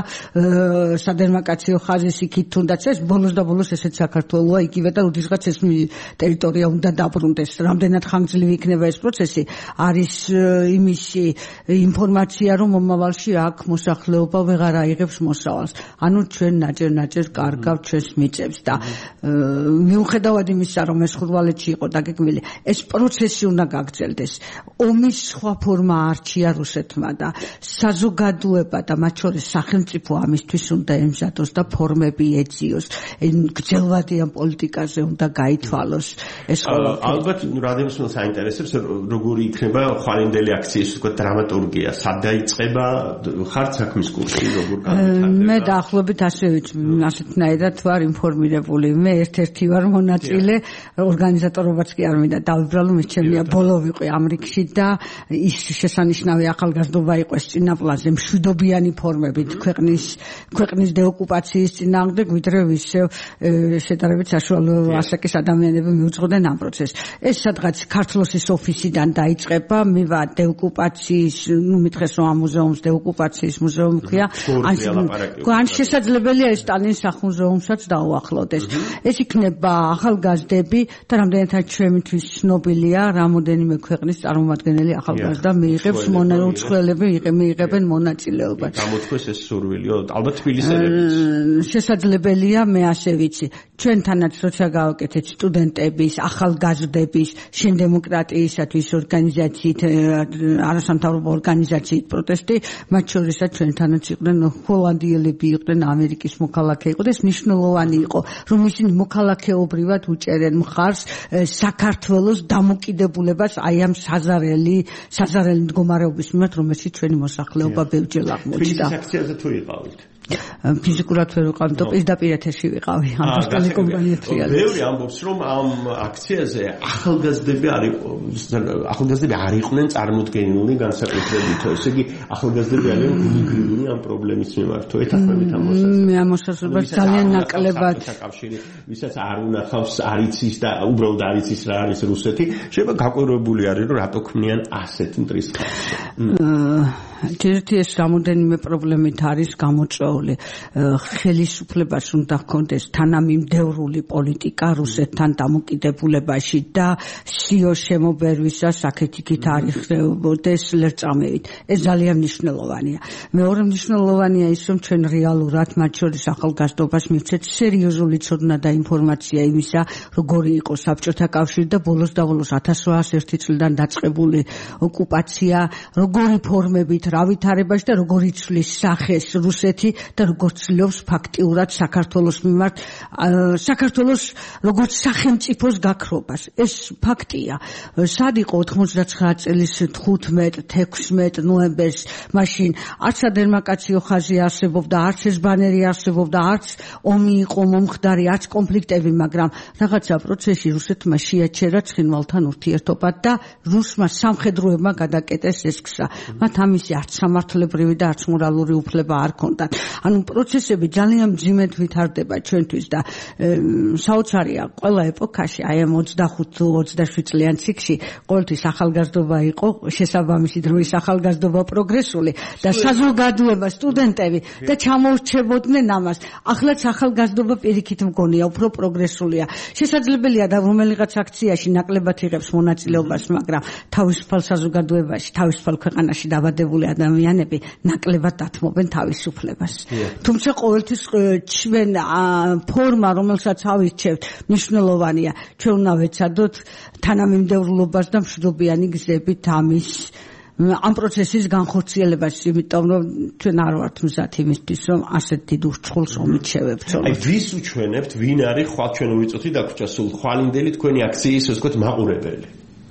სადერმაკაციო ხაზის იქით თუნდაც ეს ბოლოს და ბოლოს ესეც საქართველოა იგივე და უდისღაც ეს ტერიტორია უნდა დაბრუნდეს. რამდენად ხანგრძლივი იქნება ეს პროცესი არის იმისი ინფორმაცია, რომ მომავალში აქ მოსახლეობა ვეღარ აიღებს მოსავალს. ანუ ჩვენ ნაჭერ-ნაჭერ კარგავთ ჩვენს მიწებს და მიუხედავად იმისა, რომ ეს ხურვალეთში იყო დაგეგმილი, ეს პროცესი უნდა გაგრძელდეს. ომის სხვა ფორმა არჩია რუსეთმა და საზოგადოება და მათ შორის სახელმწიფო ამისთვის უნდა ემზადოს და ფორმები ეძიოს. გრძელვადიან პოლიტიკაზე უნდა გაითვალოს ეს ყველაფერი. ალბათ რადიოსმენს საინტერესებს როგორი იქნება ხვალინდელი აქციის თქო დრამატურგია, სად დაიწყება, ხართ საქმის კურსი როგორ განვითარდება? მე დაახლოებით ასე ასეთნაირად ვარ ინფორმირებული. მე ერთ-ერთი ვარ მონაწილე, ორგანიზატორობაც კი არ მინდა დავიბრალო, მე ჩემია ბოლო ვიყო ამრიკში და ის შესანიშნავი ახალგაზრდობა იყო ეს წინაპლაზე მშვიდობიანი ფორმებით ქვეყნის ქვეყნის დეოკუპაციის წინააღმდეგ, ვიდრე ისევ შედარებით საშუალო ასაკის ადამიანები მიუძღოდნენ ამ პროცესს. ეს სადღაც ქართლოსის ოფისიდან დაიწყება, მივა დეოკუპაციის, ნუ მითხეს რომ ამ მუზეუმს დეოკუპაციის მუზეუმი ქვია. ან შესაძლებელია ეს სტალინის სახმუზეუმსაც დაუახლოვდეს. ეს იქნება ახალგაზრდები და რამდენადაც ჩვენთვის ცნობილია, რამოდენიმე ქვეყნის წარმომადგენელი ახალგაზრდა მიიღებს მონაწილეობა, მიიღებენ მონაწილეობას. გამოთქვეს ეს სურვილი, ალბათ თბილისელებიც. შესაძლებელია, მე ასე ვიცი. ჩვენთანაც როცა გავაკეთეთ სტუდენტების, ახალგაზრდების, შენ დემოკრატიისათვის ორგანიზაციით, არასამთავრობო ორგანიზაციით პროტესტი, მათ შორისაც ჩვენთანაც იყვნენ ჰოლანდიელები, იყვნენ ამერიკის მოქალაქე იყო და ეს მნიშვნელოვანი იყო, რომ ისინი მოქალაქეობრივად უჭერენ მხარს საქართველოს დამოკიდებულებას აი ამ საზარელი, საზარელი მდგომარეობის მიმართ, რომელშიც ჩვენი მოსახლეობა ბევრჯერ აღმოჩნდა. თბილისის აქციაზე თუ იყავით? ფიზიკურად ვერ ვიყავ, თუმცა პირდაპირ ეთერში ვიყავი ამ დროს ტელეკომპანია თრიალეთში. ბევრი ამბობს, რომ ამ აქციაზე ახალგაზრდები არ ახალგაზრდები არ იყვნენ წარმოდგენილნი განსაკუთრებით, ესე იგი ახალგაზრდები არიან გულგრილი ამ პრობლემის მიმართ. ეთანხმებით ამ მოსაზრებას. მე ამ მოსაზრებას ძალიან ნაკლებად კავშირი, ვისაც არ უნახავს, არ იცის და უბრალოდ არ იცის რა არის რუსეთი, შეიძლება გაკვირვებული არის, რომ რატო ქმნიან ასეთ მტრის ხალხს. ერთი ეს რამოდენიმე პრობლემით არის გამოწვეული. ხელისუფლებას უნდა ჰქონდეს თანამიმდევრული პოლიტიკა რუსეთთან დამოკიდებულებაში და სიო შემობერვისას აქეთ-იქით არ იხრებოდეს ლერწამებით. ეს ძალიან მნიშვნელოვანია. მეორე მნიშვნელოვანია ის, რომ ჩვენ რეალურად მათ შორის ახალგაზრდობას მივცეთ სერიოზული ცოდნა და ინფორმაცია იმისა, როგორი იყო საბჭოთა კავშირი და ბოლოს და ბოლოს ათას რვაასი წლიდან დაწყებული ოკუპაცია, როგორი ფორმებით რა ვითარებაში და როგორ იცვლის სახეს რუსეთი და როგორ ცდილობს ფაქტიურად საქართველოს მიმართ საქართველოს როგორც სახელმწიფოს გაქრობას. ეს ფაქტია. სად იყო ოთხმოცდაცხრა წლის თხუთმეტ თექვსმეტ ნოემბერს მაშინ არც ადერმაკაციო ხაზი არსებობდა, არც ეს ბანერი არსებობდა, არც ომი იყო მომხდარი, არც კონფლიქტები, მაგრამ რაღაცა პროცესში რუსეთმა შეაჩერა ცხინვალთან ურთიერთობა და რუსმა სამხედროებმა გადაკეტეს ეს გზა. მათ ამისი არც სამართლებრივი და არც მორალური უფლება არ ჰქონდათ. ანუ პროცესები ძალიან მძიმედ ვითარდება ჩვენთვის და საოცარია ყველა ეპოქაში, აი ამ ოცდახუთ ოცდაშვიდ წლიან ციკლში ყოველთვის ახალგაზრდობა იყო, შესაბამისი დროის ახალგაზრდობა პროგრესული და საზოგადოება, სტუდენტები და ჩამორჩებოდნენ ამას. ახლაც ახალგაზრდობა პირიქით მგონია, უფრო პროგრესულია. შესაძლებელია და რომელიღაც აქციაში ნაკლებად იღებს მონაწილეობას, მაგრამ თავისუფალ საზოგადოებაში, თავისუფალ ქვეყანაში დაბადებული ადამიანები ნაკლებად დათმობენ თავისუფლებას. თუმცა ყოველთვის ჩვენ ფორმა, რომელსაც ავირჩევთ, მნიშვნელოვანია. ჩვენ უნდა ვეცადოთ თანამიმდევრულობას და მშვიდობიანი გზებით ამის ამ პროცესის განხორციელებას, იმიტომ რომ ჩვენ არ ვართ მზად იმისთვის, რომ ასეთ დიდ ურჩხულს ომით შევებცოლოთ. აი ვის უჩვენებთ, ვინ არის ხვალ ჩვენ უვიწოთი დაგვრჩა სულ ხვალინდელი თქვენი აქციის, ასე ვთქვათ, მაყურებელი?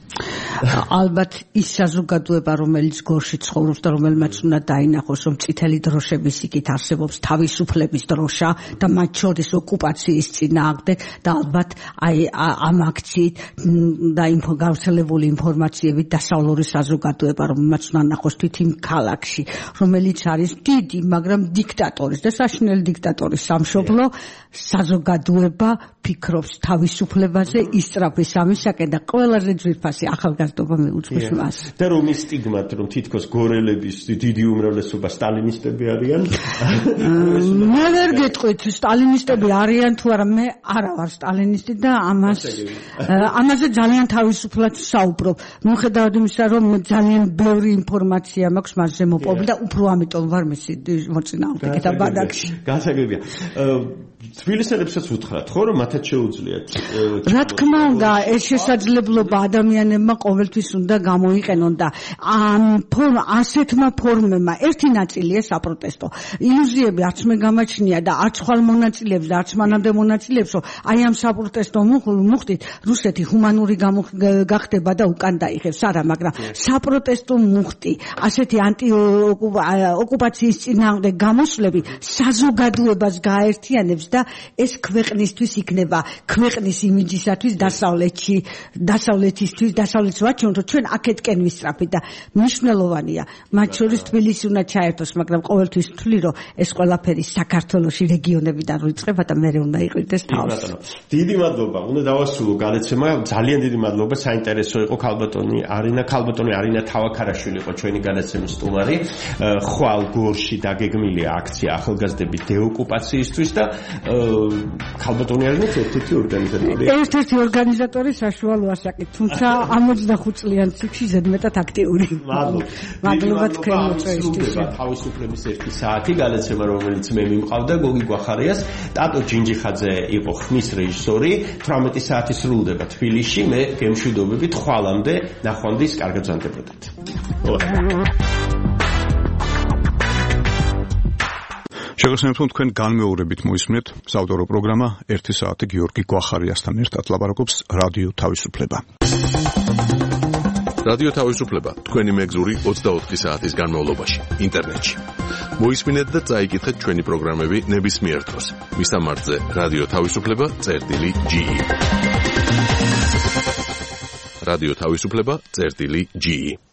ალბათ ის საზოგადოება, რომელიც გორში ცხოვრობს და რომელმაც უნდა დაინახოს, რომ წითელი დროშების იქით არსებობს თავისუფლების დროშა და მათ შორის ოკუპაციის წინააღმდეგ და ალბათ აი ამ აქციით და ინფო გავრცელებული ინფორმაციებით დასავლური საზოგადოება, რომელმაც უნდა ნახოს თვით იმ ქალაქში, რომელიც არის დიდი, მაგრამ დიქტატორის და საშინელი დიქტატორის სამშობლო საზოგადოება ფიქრობს თავისუფლებაზე, ისწრაფვის ამისაკენ და ყველაზე ძვირფასი ახალგაზრდობა მიუძღვის მას. და რომ ის სტიგმათ, რომ თითქოს გორელების დიდი უმრავლესობა სტალინისტები არიან? მე ვერ გეტყვით სტალინისტები არიან თუ არა, მე არა ვარ სტალინისტი და ამას ამაზე ძალიან თავისუფლად საუბრობ. მიუხედავად იმისა, რომ ძალიან ბევრი ინფორმაცია მაქვს მასზე მოპოვებული და უფრო ამიტომ ვარ მისი მოწინააღმდეგე და ბადაკში. გასაგებია. თბილისელებსაც უთხრათ, ხო, რომ მათაც შეუძლიათ? რა თქმა უნდა, ეს შესაძლებლობა ადამიანებმა ყოველთვის უნდა გამოიყენონ და ამ ფორმა, ასეთმა ფორმებმა ერთი ნაწილია საპროტესტო. ილუზიები არც მე გამაჩნია და არც ხვალ მონაწილეებს და არც მანამდე მონაწილეებს, რომ აი ამ საპროტესტო მუხტით რუსეთი ჰუმანური გახდება და უკან დაიხევს. არა, მაგრამ საპროტესტო მუხტი, ასეთი ანტიოკუპაციის წინააღმდეგ გამოსვლები საზოგადოებას გააერთიანებს და ეს ქვეყნისთვის იქნება ქვეყნის იმიჯისათვის დასავლეთში, დასავლეთისთვის, დასავლეთს ვაჩვენოთ, რომ ჩვენ აქეთკენ ვისწრაფით და მნიშვნელოვანია. მათ შორის თბილისი უნდა ჩაერთოს, მაგრამ ყოველთვის ვთვლი, რომ ეს ყველაფერი საქართველოში რეგიონებიდან რიცხება და მე უნდა იყიდეს თავს. დიდი მადლობა. უნდა დავასრულო გადაცემა. ძალიან დიდი მადლობა. საინტერესო იყო ქალბატონი არინა, ქალბატონი არინა თავაქარაშვილი იყო ჩვენი გადაცემის სტუმარი. ხვალ გორში დაგეგმილია აქცია ახალგაზრდების დეოკუპაციისთვის და ქალბატონი არინა ერთ-ერთი ორგანიზატორი. ერთ-ერთი ორგანიზატორი საშუალო ასაკით, თუმცა ამ ოცდახუთ წლიან ციკლში ზედმეტად აქტიური. მადლობა. მადლობა თქვენი მოწვევისთვის. თავისუფლების ერთი საათი გადაცემა, რომელიც მე მიმყავდა გოგი გვახარიას, ტატო ჯინჯიხაძე იყო ხმის რეჟისორი. თვრამეტი საათი სრულდება თბილისში. მე გემშვიდობებით ხვალამდე ნახვამდის კარგად ზანდებოდეთ. შეგახსენებთ, რომ თქვენ განმეორებით მოისმენთ საავტორო პროგრამა ერთი საათი გიორგი გვახარიასთან ერთად ლაპარაკობს რადიო თავისუფლება. რადიო თავისუფლება თქვენი მეგზური ოცდაოთხი საათის განმავლობაში ინტერნეტში. მოისმინეთ და წაიკითხეთ ჩვენი პროგრამები ნებისმიერ დროს. მისამართზე რადიო თავისუფლება წერტილი ჯი. რადიო თავისუფლება წერტილი ჯი.